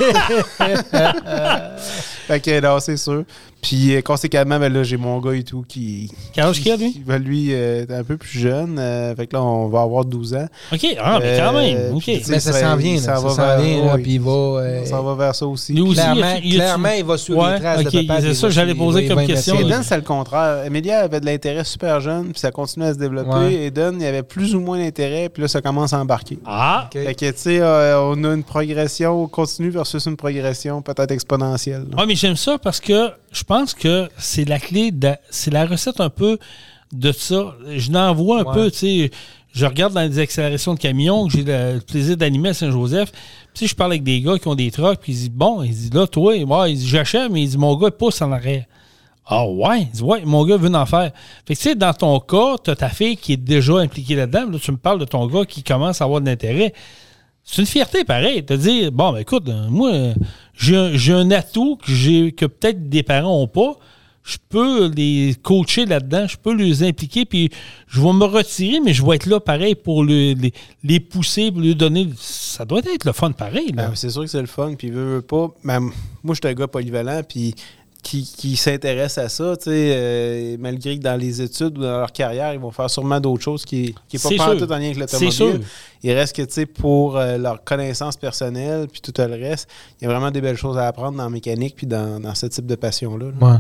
Fait que non, c'est sûr. Puis euh, conséquemment, ben là, j'ai mon gars et tout qui. Quel âge qu'il a, lui? Qui, ben, lui, euh, est un peu plus jeune. Euh, fait que là, on va avoir douze ans. OK, ah, mais quand même. Euh, OK. Puis, mais ça s'en vient, là. Ça, ça va vers, vient, là, oui. Puis il va. Euh, ça va vers ça aussi. Lui aussi clairement, il a, il clairement, il va suivre ouais, les traces okay, de papa. C'est ça, j'allais poser comme question. Eden, c'est le contraire. Emilia avait de l'intérêt super jeune, puis ça continue à se développer. Ouais. Eden, il y avait plus ou moins d'intérêt, puis là, ça commence à embarquer. Ah! Okay. Fait que, tu sais, euh, on a une progression continue versus une progression peut-être exponentielle. Oui, mais j'aime ça parce que je pense que c'est la clé, de, c'est la recette un peu de ça. Je n'en vois un ouais. peu, tu sais, je regarde dans les accélérations de camions que j'ai le plaisir d'animer à Saint-Joseph. Puis je parle avec des gars qui ont des trucks, puis ils disent, bon, ils disent, là, toi, ouais, ils disent, j'achète, mais ils disent, mon gars, il pousse en arrière. Ah ouais? Il dit, ouais, mon gars veut en faire. Fait que tu sais, dans ton cas, tu as ta fille qui est déjà impliquée là-dedans. Là, tu me parles de ton gars qui commence à avoir de l'intérêt. C'est une fierté, pareil, de dire, bon, ben écoute, moi, j'ai un, j'ai un atout que, j'ai, que peut-être des parents n'ont pas. Je peux les coacher là-dedans, je peux les impliquer, puis je vais me retirer, mais je vais être là, pareil, pour le, les, les pousser, pour lui donner. Ça doit être le fun, pareil. Là. Ben, c'est sûr que c'est le fun, puis veut, veut pas. Ben, moi, je suis un gars polyvalent, puis qui, qui s'intéresse à ça, tu sais, euh, malgré que dans les études ou dans leur carrière, ils vont faire sûrement d'autres choses qui n'est pas pas tout en lien avec l'automobile. Il reste que, tu sais, pour euh, leur connaissance personnelle, puis tout le reste, il y a vraiment des belles choses à apprendre dans la mécanique, puis dans, dans ce type de passion-là. Là. Ouais.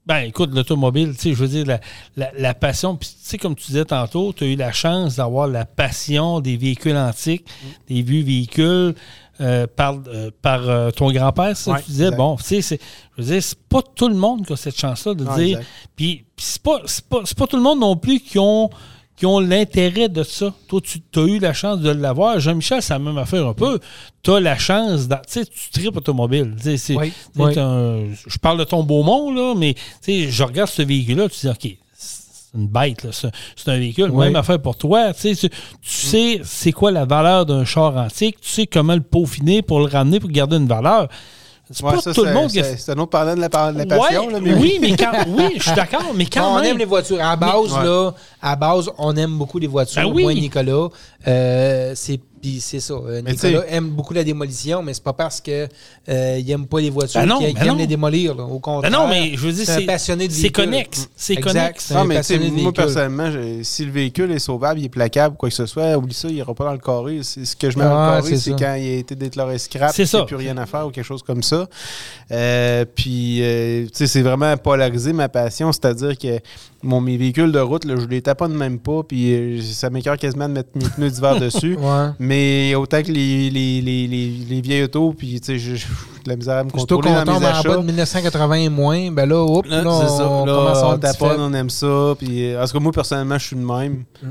Ben, écoute, l'automobile, tu sais, je veux dire, la, la, la passion, puis tu sais, comme tu disais tantôt, tu as eu la chance d'avoir la passion des véhicules antiques, mm. des vieux véhicules euh, par, euh, par euh, ton grand-père, ça, ouais, tu disais. Exact. Bon, tu sais, c'est, je veux dire, c'est pas tout le monde qui a cette chance-là de non, dire. Puis, puis c'est pas, c'est pas, c'est pas tout le monde non plus qui ont. qui ont l'intérêt de ça. Toi, tu as eu la chance de l'avoir. Jean-Michel, c'est la même affaire un peu. Tu as la chance... Tu sais, tu tripes automobile. C'est, oui, oui. Un, je parle de ton Beaumont, là, mais je regarde ce véhicule-là, tu dis, OK, c'est une bête, là, c'est, c'est un véhicule. Oui. Même affaire pour toi. Tu, tu sais c'est quoi la valeur d'un char antique. Tu sais comment le peaufiner pour le ramener, pour garder une valeur. C'est ouais, pas ça, tout c'est, le monde c'est, qui... c'est un autre parlant de la, de la passion. Ouais, là, mais... Oui, mais quand... oui, je suis d'accord, mais quand non, même... On aime les voitures. À base, mais... là, à base, on aime beaucoup les voitures. Ben oui. Moi, Nicolas, euh, c'est... Puis c'est ça. Euh, Nicolas aime beaucoup la démolition, mais c'est pas parce qu'il euh, n'aime pas les voitures ben non, qu'il ben aime non. les démolir. Là. Au contraire, ben non, mais je veux dire, c'est, c'est un passionné de c'est véhicule. Connexe. C'est exact, connexe. C'est non, un mais passionné de moi, véhicule. personnellement, je, si le véhicule est sauvable, il est plaquable, quoi que ce soit, oublie ça, il n'ira pas dans le carré. C'est, ce que je mets ah, dans le carré, c'est, c'est quand il a été déclaré scrap, il n'y a plus rien à faire ou quelque chose comme ça. Euh, puis, euh, tu sais, c'est vraiment polarisé ma passion, c'est-à-dire que mon, mes véhicules de route, là, je les taponne même pas, puis euh, ça m'écoeure quasiment de mettre mes pneus d'hiver dessus. Ouais. Mais autant que les, les, les, les, les vieilles autos, puis tu sais, j'ai de la misère à me contrôler dans mes achats. En bas de dix-neuf cent quatre-vingts et moins, ben là, hop, là, là, c'est ça. On, là, commence à on taponne, on aime ça. Puis, en tout cas, moi, personnellement, je suis de même. Mm.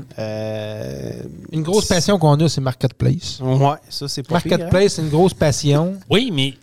Euh, une grosse passion qu'on a, c'est Marketplace. Ouais, ça, c'est pas Marketplace, pire, hein? c'est une grosse passion. Oui, mais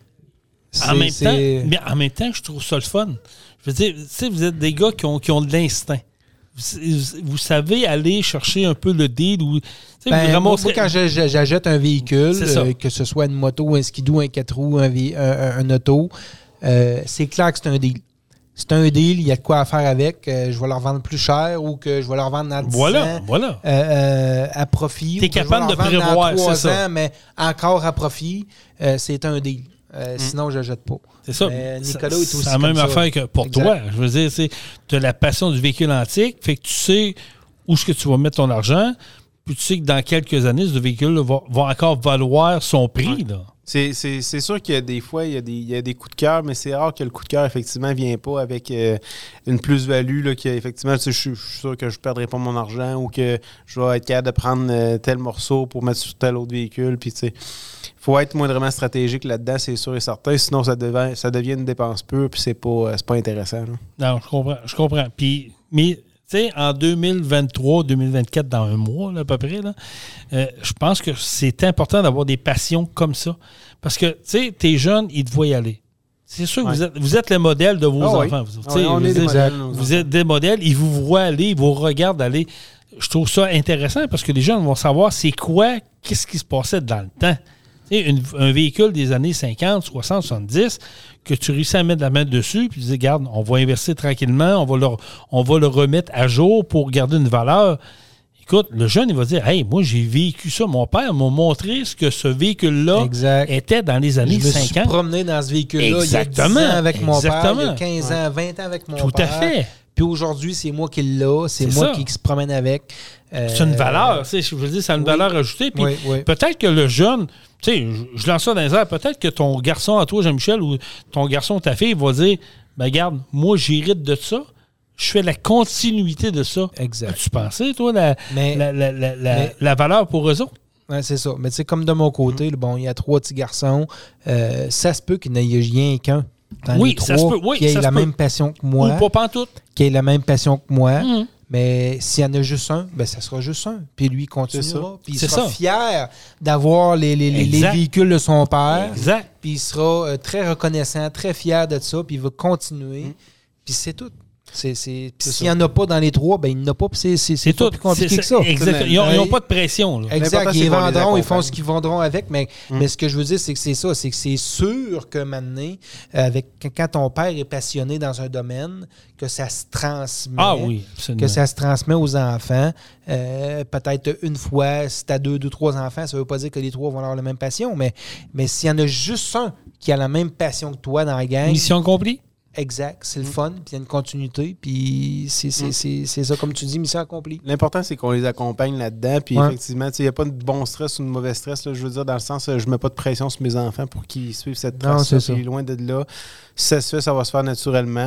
en même, temps, mais en même temps, je trouve ça le fun. Je veux dire, tu sais, vous êtes des gars qui ont, qui ont de l'instinct. Vous, vous savez aller chercher un peu le deal ou ben, moi, moi, quand je, je, j'achète un véhicule, euh, que ce soit une moto, un skidoo, un quatre roues, un, un, un, un auto, euh, c'est clair que c'est un deal. C'est un deal, il y a de quoi à faire avec. Euh, je vais leur vendre plus cher ou que je vais leur vendre dans dix voilà, ans voilà. Euh, euh, à profit. Tu es capable de prévoir, dans c'est ça. Ans, mais encore à profit, euh, c'est un deal. Euh, mm. Sinon, je ne jette pas. C'est ça. Mais Nicolas est aussi c'est la même comme affaire ça. que pour exact. Toi. Je veux dire, tu as la passion du véhicule antique, fait que tu sais où est-ce que tu vas mettre ton argent, puis tu sais que dans quelques années, ce véhicule là, va, va encore valoir son prix. Ouais. Là. C'est, c'est, c'est sûr qu'il y a des fois, il y a des, il y a des coups de cœur, mais c'est rare que le coup de cœur, effectivement, ne vient pas avec euh, une plus-value. Là, qui, effectivement, tu sais, je, je suis sûr que je ne perdrai pas mon argent ou que je vais être capable de prendre euh, tel morceau pour mettre sur tel autre véhicule. Puis, tu sais, il faut être moindrement stratégique là-dedans, c'est sûr et certain. Sinon, ça devient, ça devient une dépense pure, puis c'est pas, c'est pas intéressant. Là. Non, je comprends. Je comprends. Puis, mais... Tu sais, en deux mille vingt-trois, deux mille vingt-quatre, dans un mois là, à peu près, là, euh, je pense que c'est important d'avoir des passions comme ça. Parce que, tu sais, tes jeunes, ils te voient y aller. C'est sûr que ouais. vous, êtes, vous êtes les modèles de vos oh enfants. Oui. Vous, oui, on est des modèles, vous êtes des modèles, ils vous voient aller, ils vous regardent aller. Je trouve ça intéressant parce que les jeunes vont savoir c'est quoi, qu'est-ce qui se passait dans le temps. Une, un véhicule des années cinquante, soixante, soixante-dix, que tu réussis à mettre la main dessus, puis tu dis, regarde, on va investir tranquillement, on va, le, on va le remettre à jour pour garder une valeur. Écoute, le jeune, il va dire, hey, moi, j'ai vécu ça. Mon père m'a montré ce que ce véhicule-là exact. Était dans les années cinquante. Je me suis promené dans ce véhicule-là exactement, il y a dix ans avec mon exactement. père, il y a quinze ans, vingt ans avec mon Tout père. Tout à fait. Puis aujourd'hui, c'est moi qui l'ai, c'est, c'est moi ça. Qui se promène avec. Euh, c'est une valeur, tu sais, je veux dire, ça a une oui. valeur ajoutée. Puis oui, oui. peut-être que le jeune, tu sais, je, je lance ça dans les airs, peut-être que ton garçon à toi, Jean-Michel, ou ton garçon, ta fille, va dire, ben regarde, moi, j'hérite de ça, je fais la continuité de ça. Exact. As-tu pensé, toi, la, mais, la, la, la, la, mais, la valeur pour eux autres? Ouais, c'est ça. Mais tu sais, comme de mon côté, mm-hmm. bon, il y a trois petits garçons, euh, ça se peut qu'il n'y ait rien qu'un. Dans oui, les trois, ça se peut. Oui, qui ait la peut. même passion que moi. Ou pas pantoute. Qui ait la même passion que moi. Mm-hmm. Mais s'il y en a juste un, ben ça sera juste un. Puis lui, il continuera. Puis il c'est sera ça. fier d'avoir les, les, les, les véhicules de son père. Exact. Puis il sera euh, très reconnaissant, très fier de ça. Puis il va continuer. Mm. Puis c'est tout. C'est, c'est, c'est s'il n'y en a pas dans les trois, ben il n'y en a pas. Puis c'est, c'est, c'est, c'est pas plus compliqué c'est, que ça. Exact. Ils n'ont pas de pression. Là. Exact. Ils vendront, ils font ce qu'ils vendront avec. Mais, mm. mais ce que je veux dire, c'est que c'est ça. C'est que c'est sûr que maintenant, avec, quand ton père est passionné dans un domaine, que ça se transmet. Ah oui, absolument. Que ça se transmet aux enfants. Euh, peut-être une fois, si tu as deux, deux, trois enfants, ça ne veut pas dire que les trois vont avoir la même passion. Mais, mais s'il y en a juste un qui a la même passion que toi dans la gang. Mission accomplie. Exact, c'est le fun, puis il y a une continuité, puis c'est, c'est, c'est, c'est ça, comme tu dis, mission accomplie. L'important, c'est qu'on les accompagne là-dedans, puis ouais. effectivement, il n'y a pas de bon stress ou de mauvais stress, là, je veux dire, dans le sens, je ne mets pas de pression sur mes enfants pour qu'ils suivent cette trace, puis loin de là. Si ça se fait, ça va se faire naturellement.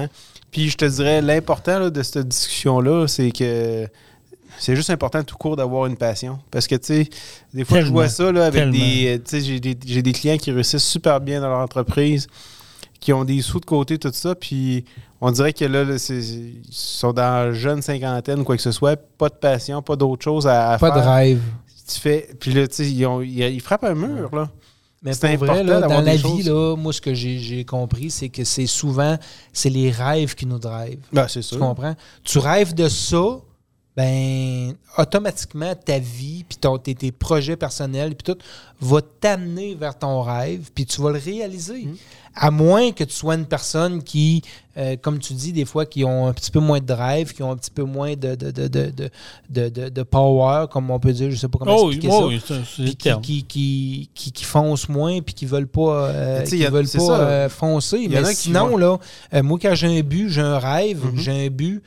Puis je te dirais, l'important là, de cette discussion-là, c'est que c'est juste important tout court d'avoir une passion. Parce que, tu sais, des fois, tellement, je vois ça là, avec tellement. des... Tu sais, j'ai des, j'ai des clients qui réussissent super bien dans leur entreprise, qui ont des sous de côté, tout ça, puis on dirait que là, là c'est, ils sont dans la jeune cinquantaine, quoi que ce soit, pas de passion, pas d'autre chose à, à pas faire. Pas de rêve. Tu fais... Puis là, tu sais, ils, ont, ils, ils frappent un mur, là. Mais c'est pour vrai, là, dans la vie, là, moi, ce que j'ai, j'ai compris, c'est que c'est souvent, c'est les rêves qui nous drivent. Ben, c'est sûr. Tu comprends? Tu rêves de ça, ben automatiquement, ta vie, puis ton, tes, tes projets personnels, puis tout, va t'amener vers ton rêve, puis tu vas le réaliser. Mmh. À moins que tu sois une personne qui, euh, comme tu dis, des fois, qui ont un petit peu moins de drive, qui ont un petit peu moins de, de, de, de, de, de, de power, comme on peut dire, je ne sais pas comment oh, expliquer oh, ça. Oui, c'est, c'est puis qui, qui, qui, qui, qui foncent moins, puis qui ne veulent pas, euh, qui a, veulent pas euh, foncer. Mais sinon, là, euh, moi, quand j'ai un but, j'ai un rêve, mm-hmm. j'ai un but,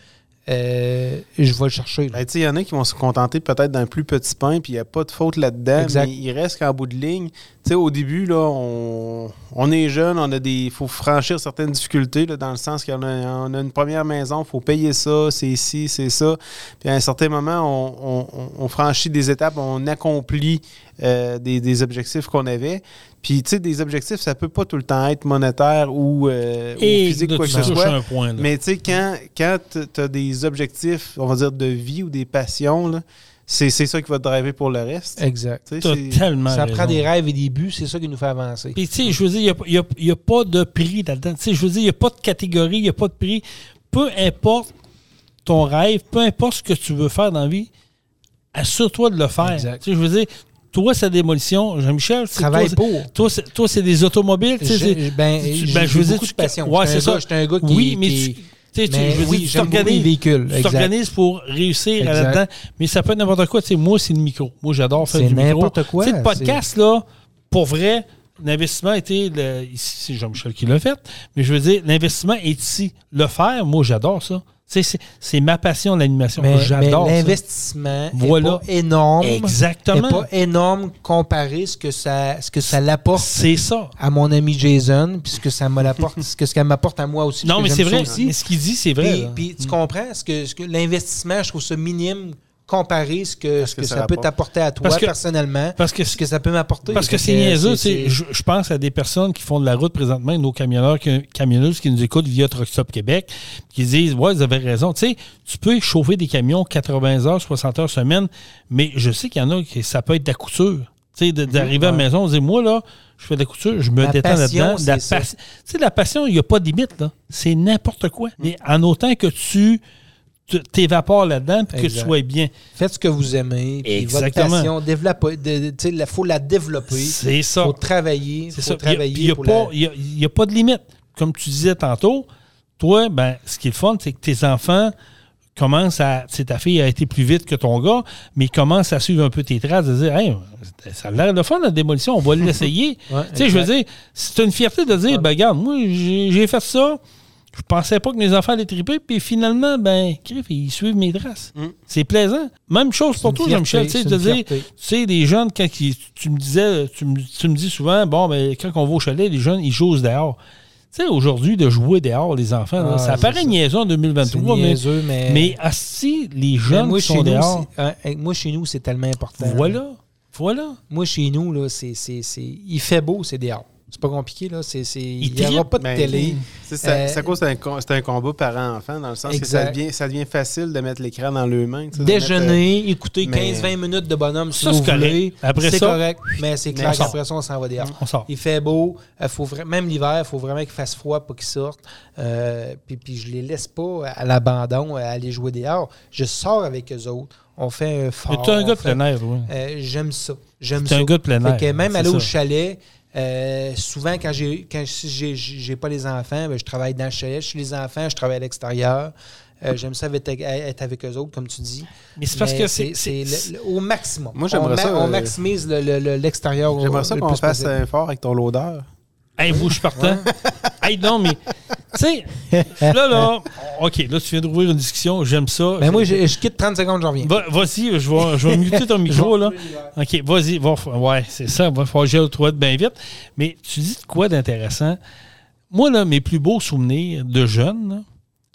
Euh, je vais le chercher. Ben, il y en a qui vont se contenter peut-être d'un plus petit pain, puis il n'y a pas de faute là-dedans, exact. Mais il reste qu'en bout de ligne. T'sais, au début, là, on, on est jeune, on a des. faut franchir certaines difficultés, là, dans le sens qu'on a, on a une première maison, il faut payer ça, c'est ici, c'est ça. Puis à un certain moment, on, on, on franchit des étapes, on accomplit euh, des, des objectifs qu'on avait. Puis, tu sais, des objectifs, ça peut pas tout le temps être monétaire ou, euh, ou physique, quoi que ce soit. Point, mais tu sais, quand, quand tu as des objectifs, on va dire, de vie ou des passions, là, c'est, c'est ça qui va te driver pour le reste. Exact. Tu as tellement Ça raison. Prend des rêves et des buts, c'est ça qui nous fait avancer. Puis, tu sais, je veux dire, il n'y a, a, a pas de prix là-dedans. Tu sais, je veux dire, il n'y a pas de catégorie, il n'y a pas de prix. Peu importe ton rêve, peu importe ce que tu veux faire dans la vie, assure-toi de le faire. Exact. Tu sais, je veux dire, toi, c'est la démolition. Jean-Michel, c'est travaille toi, pour. Toi, c'est, toi, c'est des automobiles. Je, c'est, ben, tu, ben, je veux dire, beaucoup de passion. Ouais, c'est ça. Je suis un gars qui... Oui, mais qui, tu, mais tu, je veux oui, dire, j'aime beaucoup les véhicules. Tu t'organises pour réussir exact. Là-dedans. Mais ça peut être n'importe quoi. Tu sais, moi, c'est le micro. Moi, j'adore faire c'est du micro. C'est n'importe quoi. Tu sais, le podcast, c'est... là, pour vrai, l'investissement a été... Le, ici, c'est Jean-Michel qui l'a fait. Mais je veux dire, l'investissement est ici. Le faire, moi, j'adore ça. C'est, c'est, c'est ma passion, l'animation. Mais, J'adore mais l'investissement n'est voilà. pas énorme. Exactement. n'est pas énorme comparé à ce que ça, ce que ça l'apporte c'est ça. À mon ami Jason, puis ce que ça me l'apporte, ce que, ce qu'elle m'apporte à moi aussi. Non, mais c'est vrai. Aussi. Mais ce qu'il dit, c'est vrai. Puis, puis tu mm. comprends? Ce que, ce que, l'investissement, je trouve ça minime comparé à ce que, ce que, que ça, ça peut t'apporter à toi parce que, personnellement, parce que, ce que ça peut m'apporter. Parce que c'est niaiseux. C'est, je, je pense à des personnes qui font de la route présentement, nos camionneurs, camionneuses qui nous écoutent via Truck Stop Québec, qui disent « Ouais, vous avez raison. » Tu sais, tu peux chauffer des camions quatre-vingts heures, soixante heures semaine, mais je sais qu'il y en a qui ça peut être de la couture. Tu sais, d'arriver mmh, ouais. à la maison, on dit « Moi, là, je fais de la couture, je me la détends passion, là-dedans. » La pa- Tu sais, la passion, il n'y a pas de limite. Là. C'est n'importe quoi. Mmh. Mais en autant que tu... t'évapores là-dedans pour que tu sois bien. Faites ce que vous aimez. Puis votre passion, développez, de, de, il faut la développer. C'est ça. Il faut travailler. C'est faut ça. travailler. Il n'y a, la... a, a pas de limite. Comme tu disais tantôt, toi, ben, ce qui est le fun, c'est que tes enfants commencent à... Tu sais, ta fille a été plus vite que ton gars, mais ils commencent à suivre un peu tes traces, de dire hey, ça a l'air de fun, la démolition, on va l'essayer. Ouais, tu sais, je veux dire, c'est une fierté de dire ouais. ben, regarde, moi, j'ai, j'ai fait ça. Je pensais pas que mes enfants allaient triper, puis finalement, ben, crif, ils suivent mes traces. Mm. C'est plaisant. Même chose pour toi, Jean-Michel, tu sais, de dire, tu sais, les jeunes, quand ils, tu me disais, tu me, tu me dis souvent, bon, ben, quand on va au chalet, les jeunes, ils jouent dehors. Tu sais, aujourd'hui, de jouer dehors, les enfants, ah, là, ça paraît niaiseux en deux mille vingt-trois, mais, niaiseux, mais, mais si les jeunes moi, qui sont dehors... Nous, hein, moi, chez nous, c'est tellement important. Voilà, voilà. Moi, chez nous, là, c'est, c'est, c'est, il fait beau, c'est dehors. C'est pas compliqué, là. C'est, c'est, il n'y aura pas de mais, télé. C'est, ça, euh, c'est à cause c'est un, c'est un combat parent-enfant, dans le sens exact. Que ça devient, ça devient facile de mettre l'écran dans leurs mains. Déjeuner, mettre, écouter mais... quinze vingt minutes de bonhomme, si ça, vous voulez. Après c'est ça, correct, mais c'est clair mais qu'après ça, on s'en va dehors. On sort. Il fait beau. Il faut vra- même l'hiver, il faut vraiment qu'il fasse froid pour qu'ils sortent. Euh, puis, puis je les laisse pas à l'abandon, à aller jouer dehors. Je sors avec eux autres. On fait un fort. Tu es un gars de plein air, oui. Euh, j'aime ça. J'aime tu es un gars de plein air. Fait que même aller au chalet... Euh, souvent, quand j'ai quand j'ai, j'ai pas les enfants, ben, je travaille dans le chalet. Je suis les enfants, je travaille à l'extérieur. Euh, j'aime ça être, être avec eux autres, comme tu dis. Mais c'est parce Mais que c'est, c'est, c'est le, le, au maximum. Moi, j'aimerais on, ça. Ma, on maximise le, le, le, l'extérieur. J'aimerais au, ça qu'on fasse possible. Un fort avec ton loader. Hey, vous, je suis partant. Hey, non, mais, tu sais, là, là, OK, là, tu viens d'ouvrir une discussion, j'aime ça. Ben moi, je, je quitte trente secondes, j'en reviens. Va, vas-y, je vais, je vais muter ton micro, là. OK, vas-y, va, ouais, c'est ça, va falloir gérer le toilette bien vite. Mais tu dis de quoi d'intéressant? Moi, là, mes plus beaux souvenirs de jeune, là,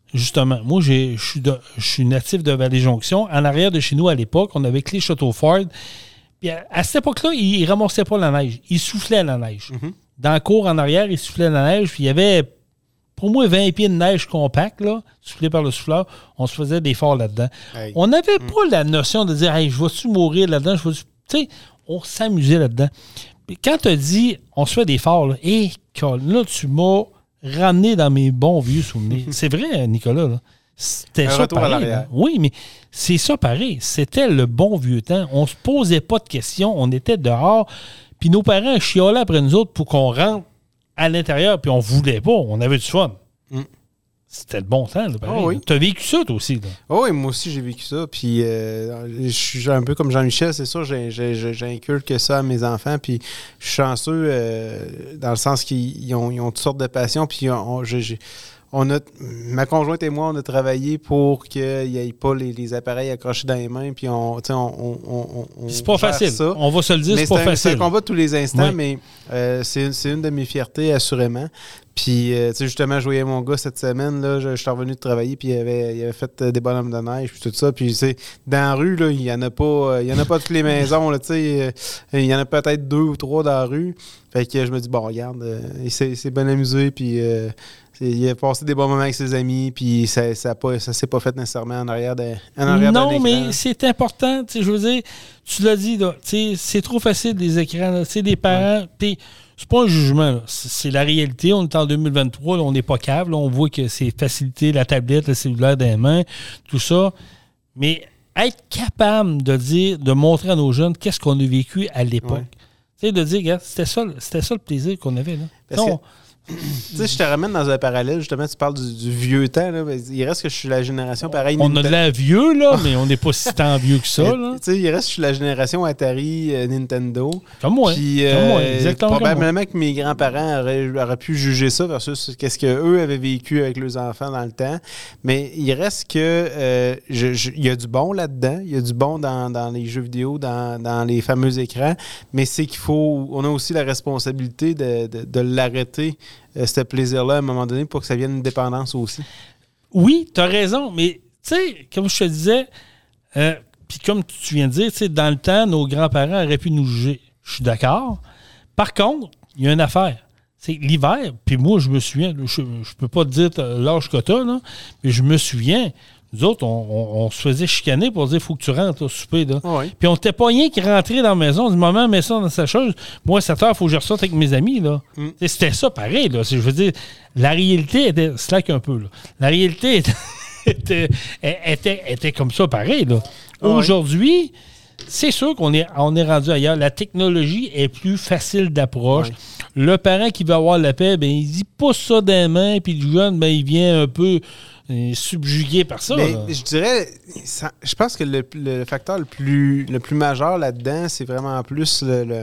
justement, moi, je suis natif de Vallée-Jonction. En arrière de chez nous, à l'époque, on avait Clé Château Ford. Puis à, à cette époque-là, ils ne ramassaient pas la neige. Ils soufflaient la neige. Mm-hmm. Dans la cour en arrière, ils soufflaient la neige. Puis il y avait, pour moi, vingt pieds de neige compacte, là, soufflé par le souffleur. On se faisait des forts là-dedans. Hey. On n'avait mm. pas la notion de dire, hey, je vais-tu mourir là-dedans? Je vais-tu... Tu sais, on s'amusait là-dedans. Puis quand tu as dit, on se fait des forts, là, hé, là, tu m'as ramené dans mes bons vieux souvenirs. C'est vrai, Nicolas, là. C'était un ça pareil. Oui, mais c'est ça pareil. C'était le bon vieux temps. On se posait pas de questions. On était dehors. Puis nos parents chiolaient après nous autres pour qu'on rentre à l'intérieur. Puis on voulait pas. On avait du fun. Mm. C'était le bon temps, là, pareil. Oh oui. Tu as vécu ça, toi aussi. Là. Oh oui, moi aussi, j'ai vécu ça. Puis euh, je suis un peu comme Jean-Michel, c'est sûr. J'ai, j'ai, j'inculque ça à mes enfants. Puis je suis chanceux euh, dans le sens qu'ils ont, ils ont toutes sortes de passions. Puis on, j'ai... j'ai On a, ma conjointe et moi, on a travaillé pour qu'il n'y ait pas les, les appareils accrochés dans les mains. Puis on, on, on, on c'est pas facile. Ça. On va se le dire, mais c'est pas un, facile. C'est un combat de tous les instants, oui. mais euh, c'est, c'est une de mes fiertés, assurément. Puis, euh, tu sais, justement, je voyais mon gars cette semaine, là, je, je suis revenu de travailler, puis il avait, il avait fait des bonhommes de neige, puis tout ça. Puis, tu sais, dans la rue, là, il n'y en a pas, il y en a pas toutes les maisons, là, tu sais. Il y en a peut-être deux ou trois dans la rue. Fait que je me dis, bon, regarde, euh, il s'est, il s'est bien amusé, puis euh, il a passé des bons moments avec ses amis, puis ça ça, pas, ça s'est pas fait nécessairement en arrière, de, en arrière d'un écran. Non, mais c'est important, tu sais, je veux dire, tu l'as dit, là, tu sais, c'est trop facile, les écrans, tu sais, les parents, puis c'est pas un jugement, là. C'est la réalité. On est en deux mille vingt-trois, là, on n'est pas cave. Là, on voit que c'est facilité, la tablette, le cellulaire dans les mains, tout ça. Mais être capable de dire, de montrer à nos jeunes qu'est-ce qu'on a vécu à l'époque. Ouais. Tu sais, de dire, regarde, c'était ça, c'était ça le plaisir qu'on avait. Là. Parce que, tu sais, je te ramène dans un parallèle, justement, tu parles du, du vieux temps. Là, il reste que je suis la génération pareil. On Nintendo. A de la vieux, là, mais on n'est pas si tant vieux que ça. Tu sais, il reste que je suis la génération Atari, euh, Nintendo. Comme moi. Puis, euh, comme moi, exactement. Probablement moi. Que mes grands-parents auraient, auraient pu juger ça versus qu'est-ce qu'eux avaient vécu avec leurs enfants dans le temps. Mais il reste que euh, je, je, il y a du bon là-dedans. Il y a du bon dans, dans les jeux vidéo, dans, dans les fameux écrans. Mais c'est qu'il faut. On a aussi la responsabilité de, de, de l'arrêter. Euh, ce plaisir-là, à un moment donné, pour que ça vienne une dépendance aussi. Oui, tu as raison, mais tu sais, comme je te disais, euh, puis comme tu viens de dire, tu sais, dans le temps, nos grands-parents auraient pu nous juger. Je suis d'accord. Par contre, il y a une affaire. C'est l'hiver, puis moi, je me souviens, je ne peux pas te dire l'âge que tu as, là, mais je me souviens, nous autres, on, on, on se faisait chicaner pour dire il faut que tu rentres au souper. Là. Oui. Puis on n'était pas rien qui rentrait dans la maison. On dit maman, mets ça dans sa chose. Moi, à sept heures, il faut que je ressorte avec mes amis. Là. Mm. C'était ça pareil. Là. Je veux dire, la réalité était slack un peu. Là. La réalité était, était, était, était comme ça pareil. Là. Oui. Aujourd'hui, c'est sûr qu'on est, on est rendu ailleurs. La technologie est plus facile d'approche. Oui. Le parent qui veut avoir la paix, ben, il dit pas ça dans les mains, puis le jeune, ben, il vient un peu subjugué par ça. Mais là. Je dirais, ça, je pense que le, le facteur le plus, le plus majeur là-dedans, c'est vraiment plus le, le,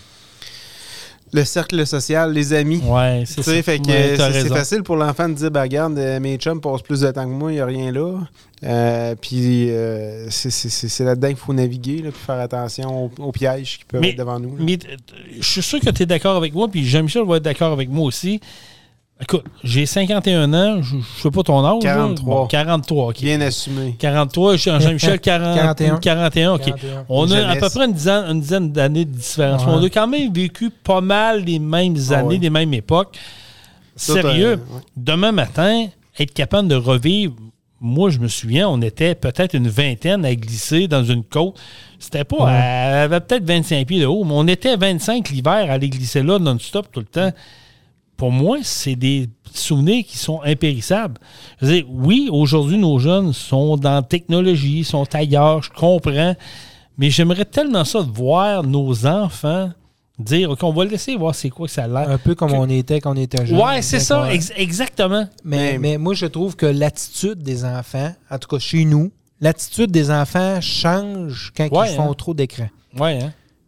le cercle social, les amis. Ouais, c'est ça. Fait que ouais, c'est, c'est facile pour l'enfant de dire, bah, regarde, mes chums passent plus de temps que moi, il n'y a rien là. Euh, puis euh, c'est, c'est, c'est là-dedans qu'il faut naviguer, là, puis faire attention aux, aux pièges qui peuvent mais, être devant nous. Là. Mais je suis sûr que tu es d'accord avec moi, puis Jean-Michel va être d'accord avec moi aussi. Écoute, j'ai cinquante et un ans, je ne sais pas ton âge. quarante-trois. Bon, quarante-trois, OK. Bien assumé. quarante-trois, Jean-Michel, quarante, quarante et un. quarante et un, OK. quarante et un. On a à peu près une dizaine, une dizaine d'années de différence. Ouais. On a quand même vécu pas mal les mêmes années, oh ouais. les mêmes époques. Sérieux, euh, ouais. Demain matin, être capable de revivre, moi, je me souviens, on était peut-être une vingtaine à glisser dans une côte. C'était pas, ouais. Elle avait peut-être vingt-cinq pieds de haut, mais on était vingt-cinq l'hiver à aller glisser là non-stop tout le temps. Pour moi, c'est des souvenirs qui sont impérissables. Je veux dire, oui, aujourd'hui, nos jeunes sont dans la technologie, sont ailleurs, je comprends, mais j'aimerais tellement ça de voir nos enfants dire, OK, on va laisser voir c'est quoi que ça a l'air. Un peu comme que... on était quand on était jeune. Oui, c'est ça, ex- exactement. Mais, mais, mais moi, je trouve que l'attitude des enfants, en tout cas chez nous, l'attitude des enfants change quand ouais, ils font hein. trop d'écran. Oui, hein.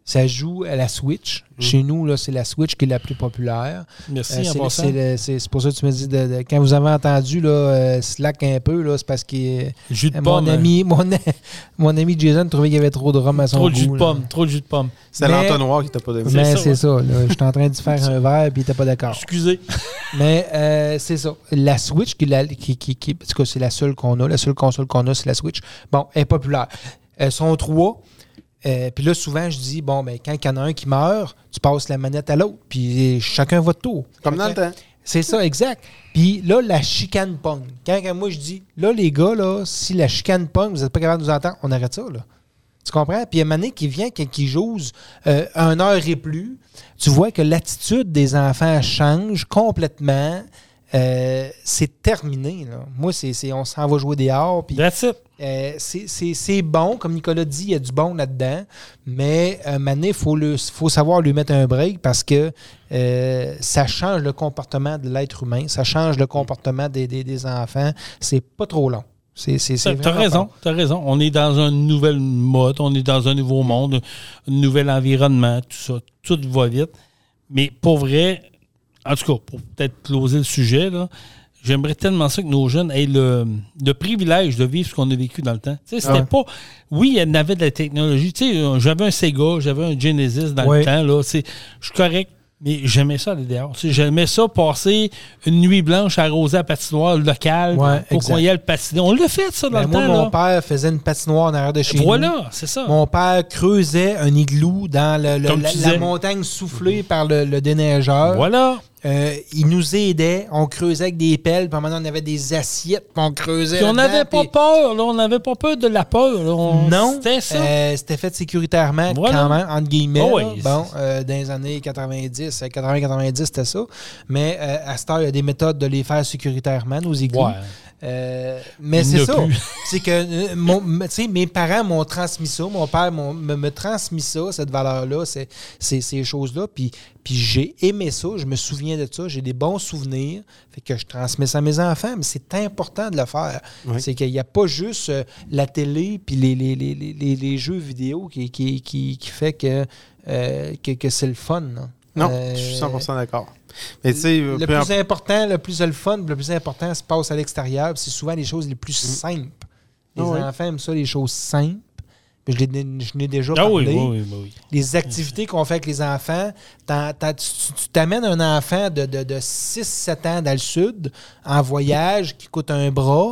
Ça joue à la Switch. Mm. Chez nous, là, c'est la Switch qui est la plus populaire. Merci, euh, c'est, en c'est, le, c'est, c'est pour ça que tu me dis, de, de, quand vous avez entendu là, euh, Slack un peu, là, c'est parce que jus de mon, pomme, ami, mon, mon ami Jason trouvait qu'il y avait trop de rhum à son trop goût. Trop de jus de là. pomme, trop de jus de pomme. C'est mais, l'entonnoir qui t'a pas donné. Mais c'est ça. C'est ouais. ça là, j'étais en train de faire un verre et il n'était pas d'accord. Excusez. Mais euh, c'est ça. La Switch, qui, la, qui, qui, qui, en tout cas, c'est la seule qu'on a. La seule console qu'on a, c'est la Switch. Bon, elle est populaire. Elles sont trois. Euh, puis là, souvent, je dis, bon, ben, quand il y en a un qui meurt, tu passes la manette à l'autre, puis chacun votre tour. Comme chacun... dans le temps. C'est ça, exact. Puis là, la chicane pogne. Quand, quand moi, je dis, là, les gars, là, si la chicane pogne, vous n'êtes pas capable de nous entendre, on arrête ça, là. Tu comprends? Puis il y a une année qui vient, quand il joue euh, une heure et plus, tu vois que l'attitude des enfants change complètement. Euh, c'est terminé, là. Moi, c'est, c'est on s'en va jouer dehors. Puis, That's it. Euh, c'est, c'est, c'est bon, comme Nicolas dit, il y a du bon là-dedans, mais euh, maintenant, il faut, faut savoir lui mettre un break parce que euh, ça change le comportement de l'être humain, ça change le comportement des, des, des enfants. C'est pas trop long. C'est, c'est, c'est t'as raison, t'as raison. On est dans un nouvel mode, on est dans un nouveau monde, un nouvel environnement, tout ça, tout va vite. Mais pour vrai, en tout cas, pour peut-être closer le sujet, là, j'aimerais tellement ça que nos jeunes aient le, le privilège de vivre ce qu'on a vécu dans le temps. Tu sais, c'était ouais. pas... Oui, il y avait de la technologie. Tu sais, j'avais un Sega, j'avais un Genesis dans ouais. le temps. Là. C'est, je suis correct, mais j'aimais ça aller dehors. Tu sais, j'aimais ça passer une nuit blanche arrosée à patinoire locale ouais, pour qu'on y ait le patiner. On l'a fait, ça, dans ben le moi, temps. Mon là. père faisait une patinoire en arrière de chez voilà, nous. Voilà, c'est ça. Mon père creusait un igloo dans le, le, la, la montagne soufflée par le, le déneigeur. Voilà. Euh, il nous aidait, on creusait avec des pelles, puis maintenant on avait des assiettes, puis on creusait. Puis on n'avait pas puis... peur, là, on n'avait pas peur de la peur. Là. On... Non, c'était ça. Euh, c'était fait sécuritairement, voilà. Quand même, entre guillemets. Oh, oui. Bon, euh, dans les années quatre-vingt-dix, quatre-vingts quatre-vingt-dix, c'était ça. Mais euh, à cette heure, il y a des méthodes de les faire sécuritairement, nos igloos. Ouais. Euh, mais c'est ça. Plus. C'est que euh, mon, mes parents m'ont transmis ça. Mon père me, me transmis ça, cette valeur-là, c'est, c'est, ces choses-là. Puis, puis j'ai aimé ça. Je me souviens de ça. J'ai des bons souvenirs. Fait que je transmets ça à mes enfants. Mais c'est important de le faire. Oui. C'est qu'il n'y a pas juste euh, la télé puis les, les, les, les, les jeux vidéo qui, qui, qui, qui fait que, euh, que, que c'est le fun. Là. Non, euh, je suis cent pour cent d'accord. Mais le plus en... important, le plus le fun, le plus important se passe à l'extérieur. C'est souvent les choses les plus mmh. simples. Les oh, enfants oui. aiment ça, les choses simples. Je l'ai, je l'ai déjà ah, parlé. Oui, oui, oui, oui. Les activités qu'on fait avec les enfants. T'en, t'en, tu, tu t'amènes un enfant de, de, de six sept ans dans le sud en voyage qui coûte un bras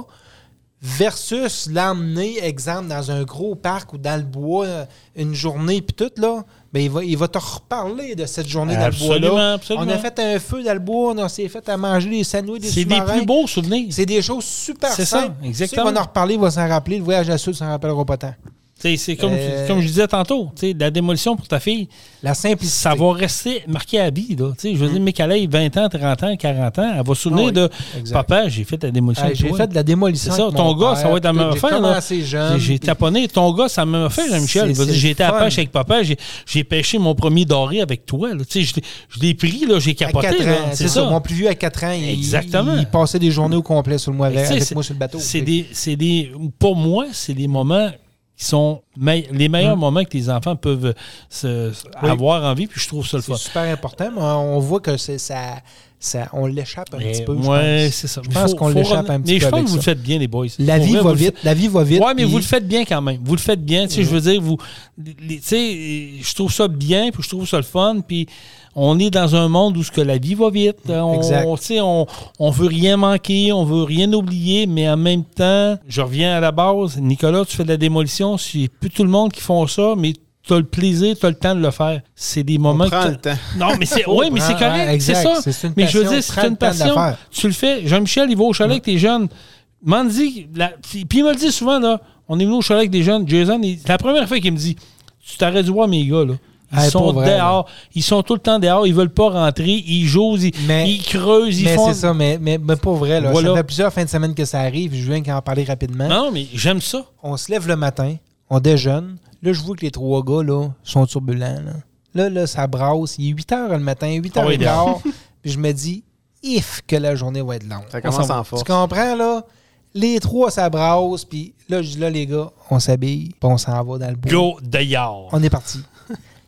versus l'emmener, exemple, dans un gros parc ou dans le bois une journée puis tout, là. Ben, il va, il va te reparler de cette journée absolument, dans le bois-là. Absolument. On a fait un feu dans le bois, on s'est fait à manger des sandwichs, des C'est sous-marins. des plus beaux souvenirs. C'est des choses super c'est simples. Ça, exactement. Tu sais, on en reparler, il va s'en rappeler. Le voyage à sud, ça s'en rappellera pas tant. C'est, c'est comme, euh, comme je disais tantôt, la démolition pour ta fille, la simplicité. Ça va rester marqué à vie. Là. Je veux mm. dire, mais qu'elle ait vingt ans, trente ans, quarante ans, elle va se souvenir oh oui, de exact. Papa, j'ai fait la démolition. Ah, j'ai toi. fait de la démolition. C'est ça, ton gars, père, ça va être la même affaire. J'ai, jeune, j'ai puis... taponné. Ton gars, ça m'a fait, Jean-Michel. C'est, c'est j'ai été à la pêche fun. avec papa, j'ai, j'ai pêché mon premier doré avec toi. Là. Je, l'ai, je l'ai pris, là, j'ai capoté. À là, ans, c'est, c'est ça. ça. Mon plus vieux à quatre ans, il, Exactement. il, il passait des journées au complet sur le mois vert avec c'est, moi sur le bateau. C'est des, c'est des, pour moi, c'est des moments qui sont me- les meilleurs mmh. moments que les enfants peuvent se, oui. avoir en vie, puis je trouve ça le c'est fun. C'est super important, mais on voit que c'est, ça, ça, on l'échappe un mais petit peu. Oui, c'est ça. Je pense faut, qu'on faut l'échappe un petit mais peu. Mais je pense que vous ça. le faites bien, les boys. La vie, va vite, la vie va vite. Oui, mais puis... vous le faites bien quand même. Vous le faites bien. Mmh. Je veux dire, vous, tu sais, je trouve ça bien, puis je trouve ça le fun, puis on est dans un monde où ce que la vie va vite. On, on, on veut rien manquer, on veut rien oublier, mais en même temps, je reviens à la base. Nicolas, tu fais de la démolition. C'est plus tout le monde qui font ça, mais tu as le plaisir, tu as le temps de le faire. C'est des moments on prend que le temps. Non, mais c'est oui, mais c'est correct, ouais, c'est ça. C'est mais je veux dire, c'est une passion. Tu le fais. Jean-Michel, il va au chalet ouais. avec tes jeunes. M'en dit, la... puis il me le dit souvent, là, on est venu au chalet avec des jeunes. Jason, il... c'est la première fois qu'il me dit, tu t'arrêtes de voir mes gars, là. Ils ah, sont vrai, dehors, là. Ils sont tout le temps dehors, ils veulent pas rentrer, ils jouent, ils, mais, ils creusent, ils mais font... Mais c'est ça, mais, mais, mais pas vrai. Là. Voilà. Ça fait plusieurs fins de semaine que ça arrive, je viens qu'en parler rapidement. Non, mais j'aime ça. On se lève le matin, on déjeune, là je vois que les trois gars là, sont turbulents. Là. là, là, ça brasse, il est huit heures le matin, huit heures et quart, puis je me dis, if que la journée va être longue. Ça commence en force. Tu comprends, là? Les trois, ça brasse, puis là, je dis là, les gars, on s'habille, puis on s'en va dans le bois. Go dehors. On est parti.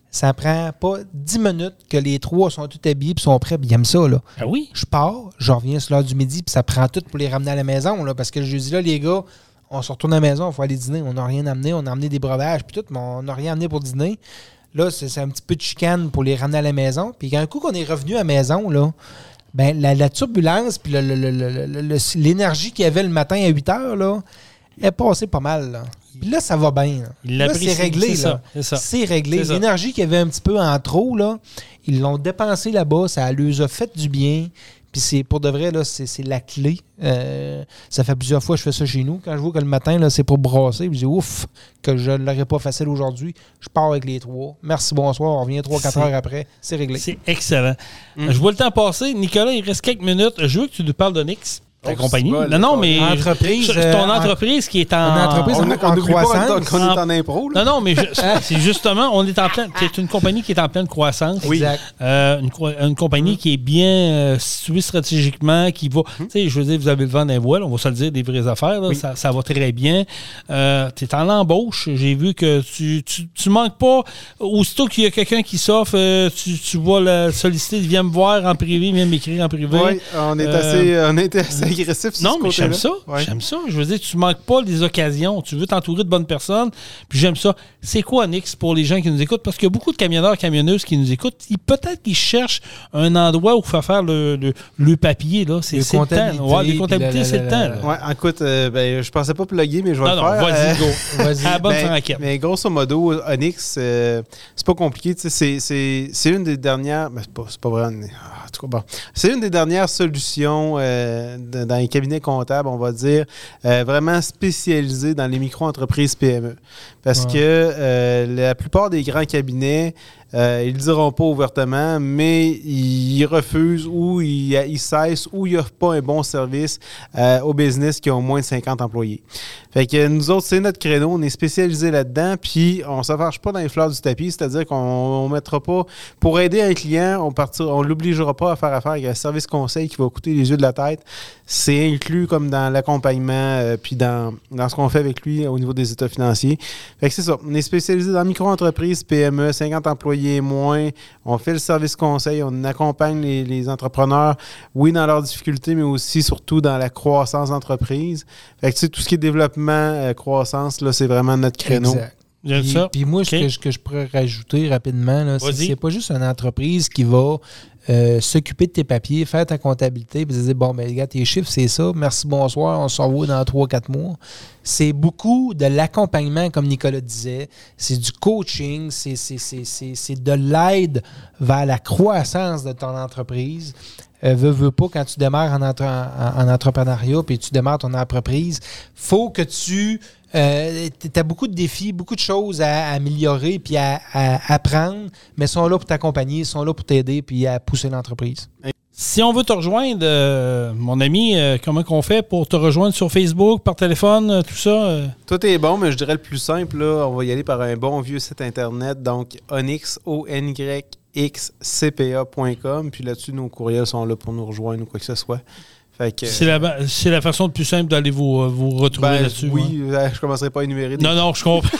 Ça prend pas dix minutes que les trois sont tous habillés et sont prêts. Ils aiment ça, là. Ah oui? Je pars, je reviens sur l'heure du midi, puis ça prend tout pour les ramener à la maison, là, parce que je dis là, les gars, on se retourne à la maison, il faut aller dîner. On n'a rien amené, on a amené des breuvages, puis tout, mais on n'a rien amené pour dîner. Là, c'est, c'est un petit peu de chicane pour les ramener à la maison. Puis un coup qu'on est revenu à la maison, là, ben, la, la turbulence, puis le, le, le, le, le, l'énergie qu'il y avait le matin à huit heures, là, est passée pas mal, là. Puis là, ça va bien. Là, là c'est réglé. C'est, là. Ça, c'est, ça. c'est réglé. C'est L'énergie qu'il y avait un petit peu en trop, là, ils l'ont dépensé là-bas. Ça leur a fait du bien. Puis c'est pour de vrai, là, c'est, c'est la clé. Euh, ça fait plusieurs fois que je fais ça chez nous. Quand je vois que le matin, là, c'est pour brasser, je dis ouf, que je ne l'aurais pas facile aujourd'hui. Je pars avec les trois. Merci, bonsoir. On revient trois quatre heures après. C'est réglé. C'est excellent. Mm. Je vois le temps passer. Nicolas, il reste quelques minutes. Je veux que tu nous parles d'Onyx. Ta oh, compagnie. Pas, non, non, mais entreprise, je, ton entreprise qui est en... Une entreprise on, en, on, en on croissance. Qu'on est en impro. Là. Non, non, mais je, c'est justement, on est en plein... C'est une compagnie qui est en pleine croissance. Oui. Exact. Euh, une, une compagnie mm. qui est bien euh, située stratégiquement, qui va... Mm. Tu sais, je veux dire, vous avez le vent d'un voile, on va se le dire, des vraies affaires. Là, oui. ça, ça va très bien. Euh, tu es en embauche. J'ai vu que tu, tu, tu manques pas... Aussitôt qu'il y a quelqu'un qui s'offre, euh, tu, tu vas le solliciter, viens me voir en privé, viens m'écrire en privé. Oui, on est euh, assez, on est assez agressif sur non, mais j'aime ça. Ouais. J'aime ça. Je veux dire, tu manques pas des occasions. Tu veux t'entourer de bonnes personnes. Puis j'aime ça. C'est quoi, Onyx, pour les gens qui nous écoutent? Parce qu'il y a beaucoup de camionneurs, camionneuses qui nous écoutent. Ils, peut-être qu'ils cherchent un endroit où faire faire le, le, le papier. Là. C'est, c'est le temps. Ouais, les comptabilités, c'est le temps. Ouais, écoute, euh, ben, je pensais pas plugger, mais je vais non, le faire. Non, vas-y, go. Vas-y. À la bonne ben, franquette. Mais grosso modo, Onyx, euh, c'est pas compliqué. C'est, c'est, c'est une des dernières... Mais c'est pas, c'est pas vrai. Ah, en tout cas, bon. C'est une des dernières solutions euh, dans les cabinets comptables, on va dire, euh, vraiment spécialisé dans les micro-entreprises P M E. Parce ouais. que euh, la plupart des grands cabinets, euh, ils ne le diront pas ouvertement, mais ils refusent ou ils, ils cessent ou ils n'offrent pas un bon service euh, aux business qui ont moins de cinquante employés. Fait que nous autres, c'est notre créneau, on est spécialisé là-dedans, puis on ne s'affarche pas dans les fleurs du tapis, c'est-à-dire qu'on ne mettra pas, pour aider un client, on ne on l'obligera pas à faire affaire avec un service conseil qui va coûter les yeux de la tête. C'est inclus comme dans l'accompagnement, euh, puis dans, dans ce qu'on fait avec lui au niveau des états financiers. Fait que c'est ça, on est spécialisé dans micro-entreprises, P M E, cinquante employés et moins. On fait le service conseil, on accompagne les, les entrepreneurs, oui, dans leurs difficultés, mais aussi, surtout, dans la croissance d'entreprise. Fait que tu sais, tout ce qui est développement, euh, croissance, là, c'est vraiment notre créneau. Exact. J'aime puis, ça. Puis moi, okay. ce, que, ce que je pourrais rajouter rapidement, là, c'est, c'est pas juste une entreprise qui va euh, s'occuper de tes papiers, faire ta comptabilité, puis dire, bon, ben, regarde, tes chiffres, c'est ça, merci, bonsoir, on se revoit dans trois quatre mois. C'est beaucoup de l'accompagnement, comme Nicolas disait. C'est du coaching, c'est, c'est, c'est, c'est, c'est de l'aide vers la croissance de ton entreprise. Euh, veux, veux pas, quand tu démarres en, entre, en, en entrepreneuriat puis tu démarres ton entreprise, faut que tu euh, as beaucoup de défis, beaucoup de choses à, à améliorer puis à, à apprendre, mais ils sont là pour t'accompagner, ils sont là pour t'aider puis à pousser l'entreprise. Si on veut te rejoindre, euh, mon ami, euh, comment qu'on fait pour te rejoindre sur Facebook, par téléphone, euh, tout ça? Euh? Tout est bon, mais je dirais le plus simple, là, on va y aller par un bon vieux site Internet, donc Onyx, O N Y X C P A point com, puis là-dessus, nos courriels sont là pour nous rejoindre ou quoi que ce soit. Fait que, c'est, la, c'est la façon la plus simple d'aller vous, vous retrouver ben, là-dessus. Oui, hein? Je ne commencerai pas à énumérer. Des... Non, non, je comprends.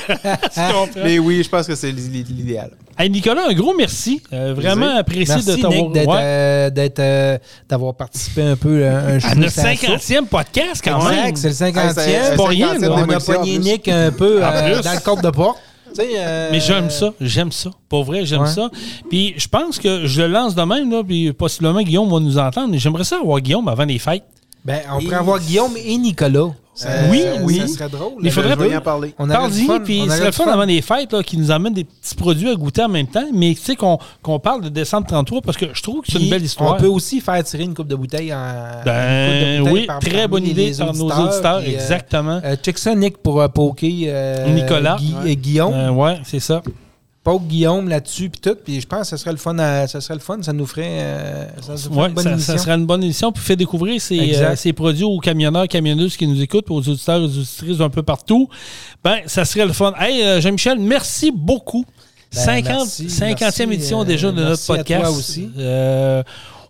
je comprends. Mais oui, je pense que c'est l'idéal. Hey, Nicolas, un gros merci. Euh, vraiment merci. Apprécié merci, de t'avoir... Nick, d'être, ouais. euh, d'être, euh, d'avoir participé un peu un à notre cinquantième podcast, quand exact, même. C'est le cinquantième. Hey, c'est, c'est pas rien. Là. On a pogné Nick un peu euh, dans le corps de porte. Euh... Mais j'aime ça, j'aime ça. Pour vrai, j'aime ouais. ça. Puis je pense que je le lance de même, là, puis possiblement Guillaume va nous entendre. Mais j'aimerais ça avoir Guillaume avant les fêtes. Ben, on et... pourrait avoir Guillaume et Nicolas. Euh, oui, oui. Ça serait drôle. Il faudrait bien en parler. Parle-y, puis ce serait le fun avant les fêtes là, qui nous amène des petits produits à goûter en même temps. Mais tu sais qu'on, qu'on parle de décembre trente-trois parce que je trouve que c'est puis une belle histoire. On peut aussi faire tirer une coupe de bouteille en. Ben, de oui, par, très bonne idée par nos auditeurs. Puis, exactement. Euh, check ça, Nick, pour euh, poker euh, Nicolas. Gui- ouais. Guillaume. Euh, ouais, c'est ça. Poke Guillaume là-dessus, puis tout. Puis je pense que ça serait le fun. À, ça serait le fun. Ça nous ferait, euh, ça serait ouais, une bonne ça, émission. Ça serait une bonne émission pour faire découvrir ces, euh, ces produits aux camionneurs, camionneuses qui nous écoutent, aux auditeurs et aux auditrices un peu partout. Ben, ça serait le fun. Hey, euh, Jean-Michel, merci beaucoup. Ben, cinquante, merci, cinquantième merci, édition euh, déjà de notre podcast. À toi aussi. Euh,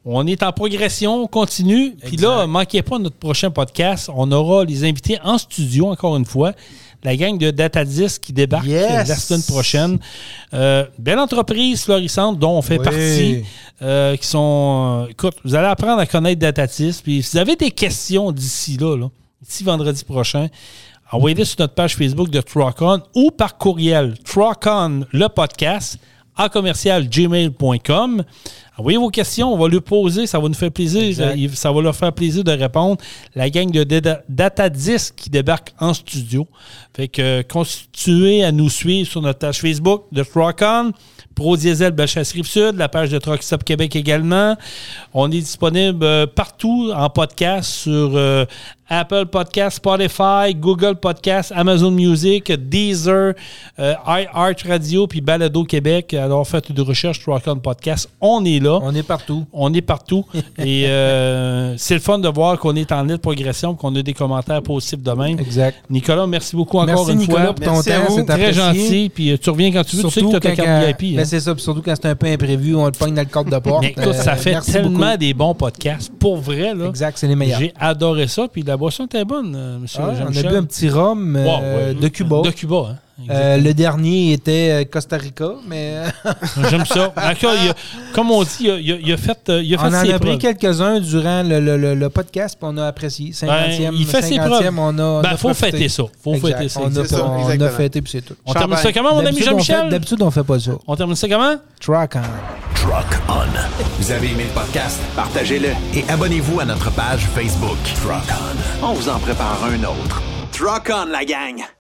On est en progression, on continue. Puis là, manquez pas notre prochain podcast. On aura les invités en studio, encore une fois. La gang de Datadisc qui débarque yes. la semaine prochaine. Euh, belle entreprise florissante dont on fait oui. partie. Euh, qui sont. Euh, écoute, vous allez apprendre à connaître Datadisc. Puis si vous avez des questions d'ici là, là d'ici vendredi prochain, envoyez-les sur notre page Facebook de TruckOn ou par courriel TruckOn, le podcast, en commercial gmail point com. Envoyez vos questions, on va lui poser, ça va nous faire plaisir, exact. Ça va leur faire plaisir de répondre. La gang de Datadisc qui débarque en studio. Fait que continuez à nous suivre sur notre page Facebook de TruckOn, Pro Diesel Bellechasse Rive-Sud, la page de Truck Stop Québec également. On est disponible partout en podcast sur euh, Apple Podcast, Spotify, Google Podcast, Amazon Music, Deezer, euh, iHeart Radio puis Balado Québec. Alors faites une recherche TruckOn Podcast. On est là. On est partout. On est partout. Et euh, c'est le fun de voir qu'on est en nette progression, qu'on a des commentaires positifs de même. Exact. Nicolas, merci beaucoup encore merci, une Nicolas, fois. Pour ton merci temps, c'est très gentil. Puis tu reviens quand tu veux. Surtout tu sais que tu as ta carte V I P. Ben hein. C'est ça. Puis surtout quand c'est un peu imprévu, on le pogne dans le cadre de porte. Mais écoute, ça fait tellement beaucoup. Des bons podcasts. Pour vrai, là. Exact, c'est les meilleurs. J'ai adoré ça. Puis la boisson était bonne, euh, monsieur ah, on a bu un petit rhum euh, wow, ouais. de Cuba. De Cuba, hein. Euh, le dernier était Costa Rica, mais... J'aime ça. Encore, il a, comme on dit, il a, il a fait, il a fait on ses en a preuves. pris quelques-uns durant le, le, le, le podcast, puis on a apprécié. cinquantième, ben, il fait ses preuves. On a, ben, il faut profité. fêter ça. faut exact. fêter ça. On a, ça, on a fêté, puis c'est tout. On termine ça comment, mon ami Jean-Michel? D'habitude, on fait pas ça. On termine ça comment? TruckOn. TruckOn. Vous avez aimé le podcast? Partagez-le et abonnez-vous à notre page Facebook. TruckOn. On vous en prépare un autre. TruckOn, la gang!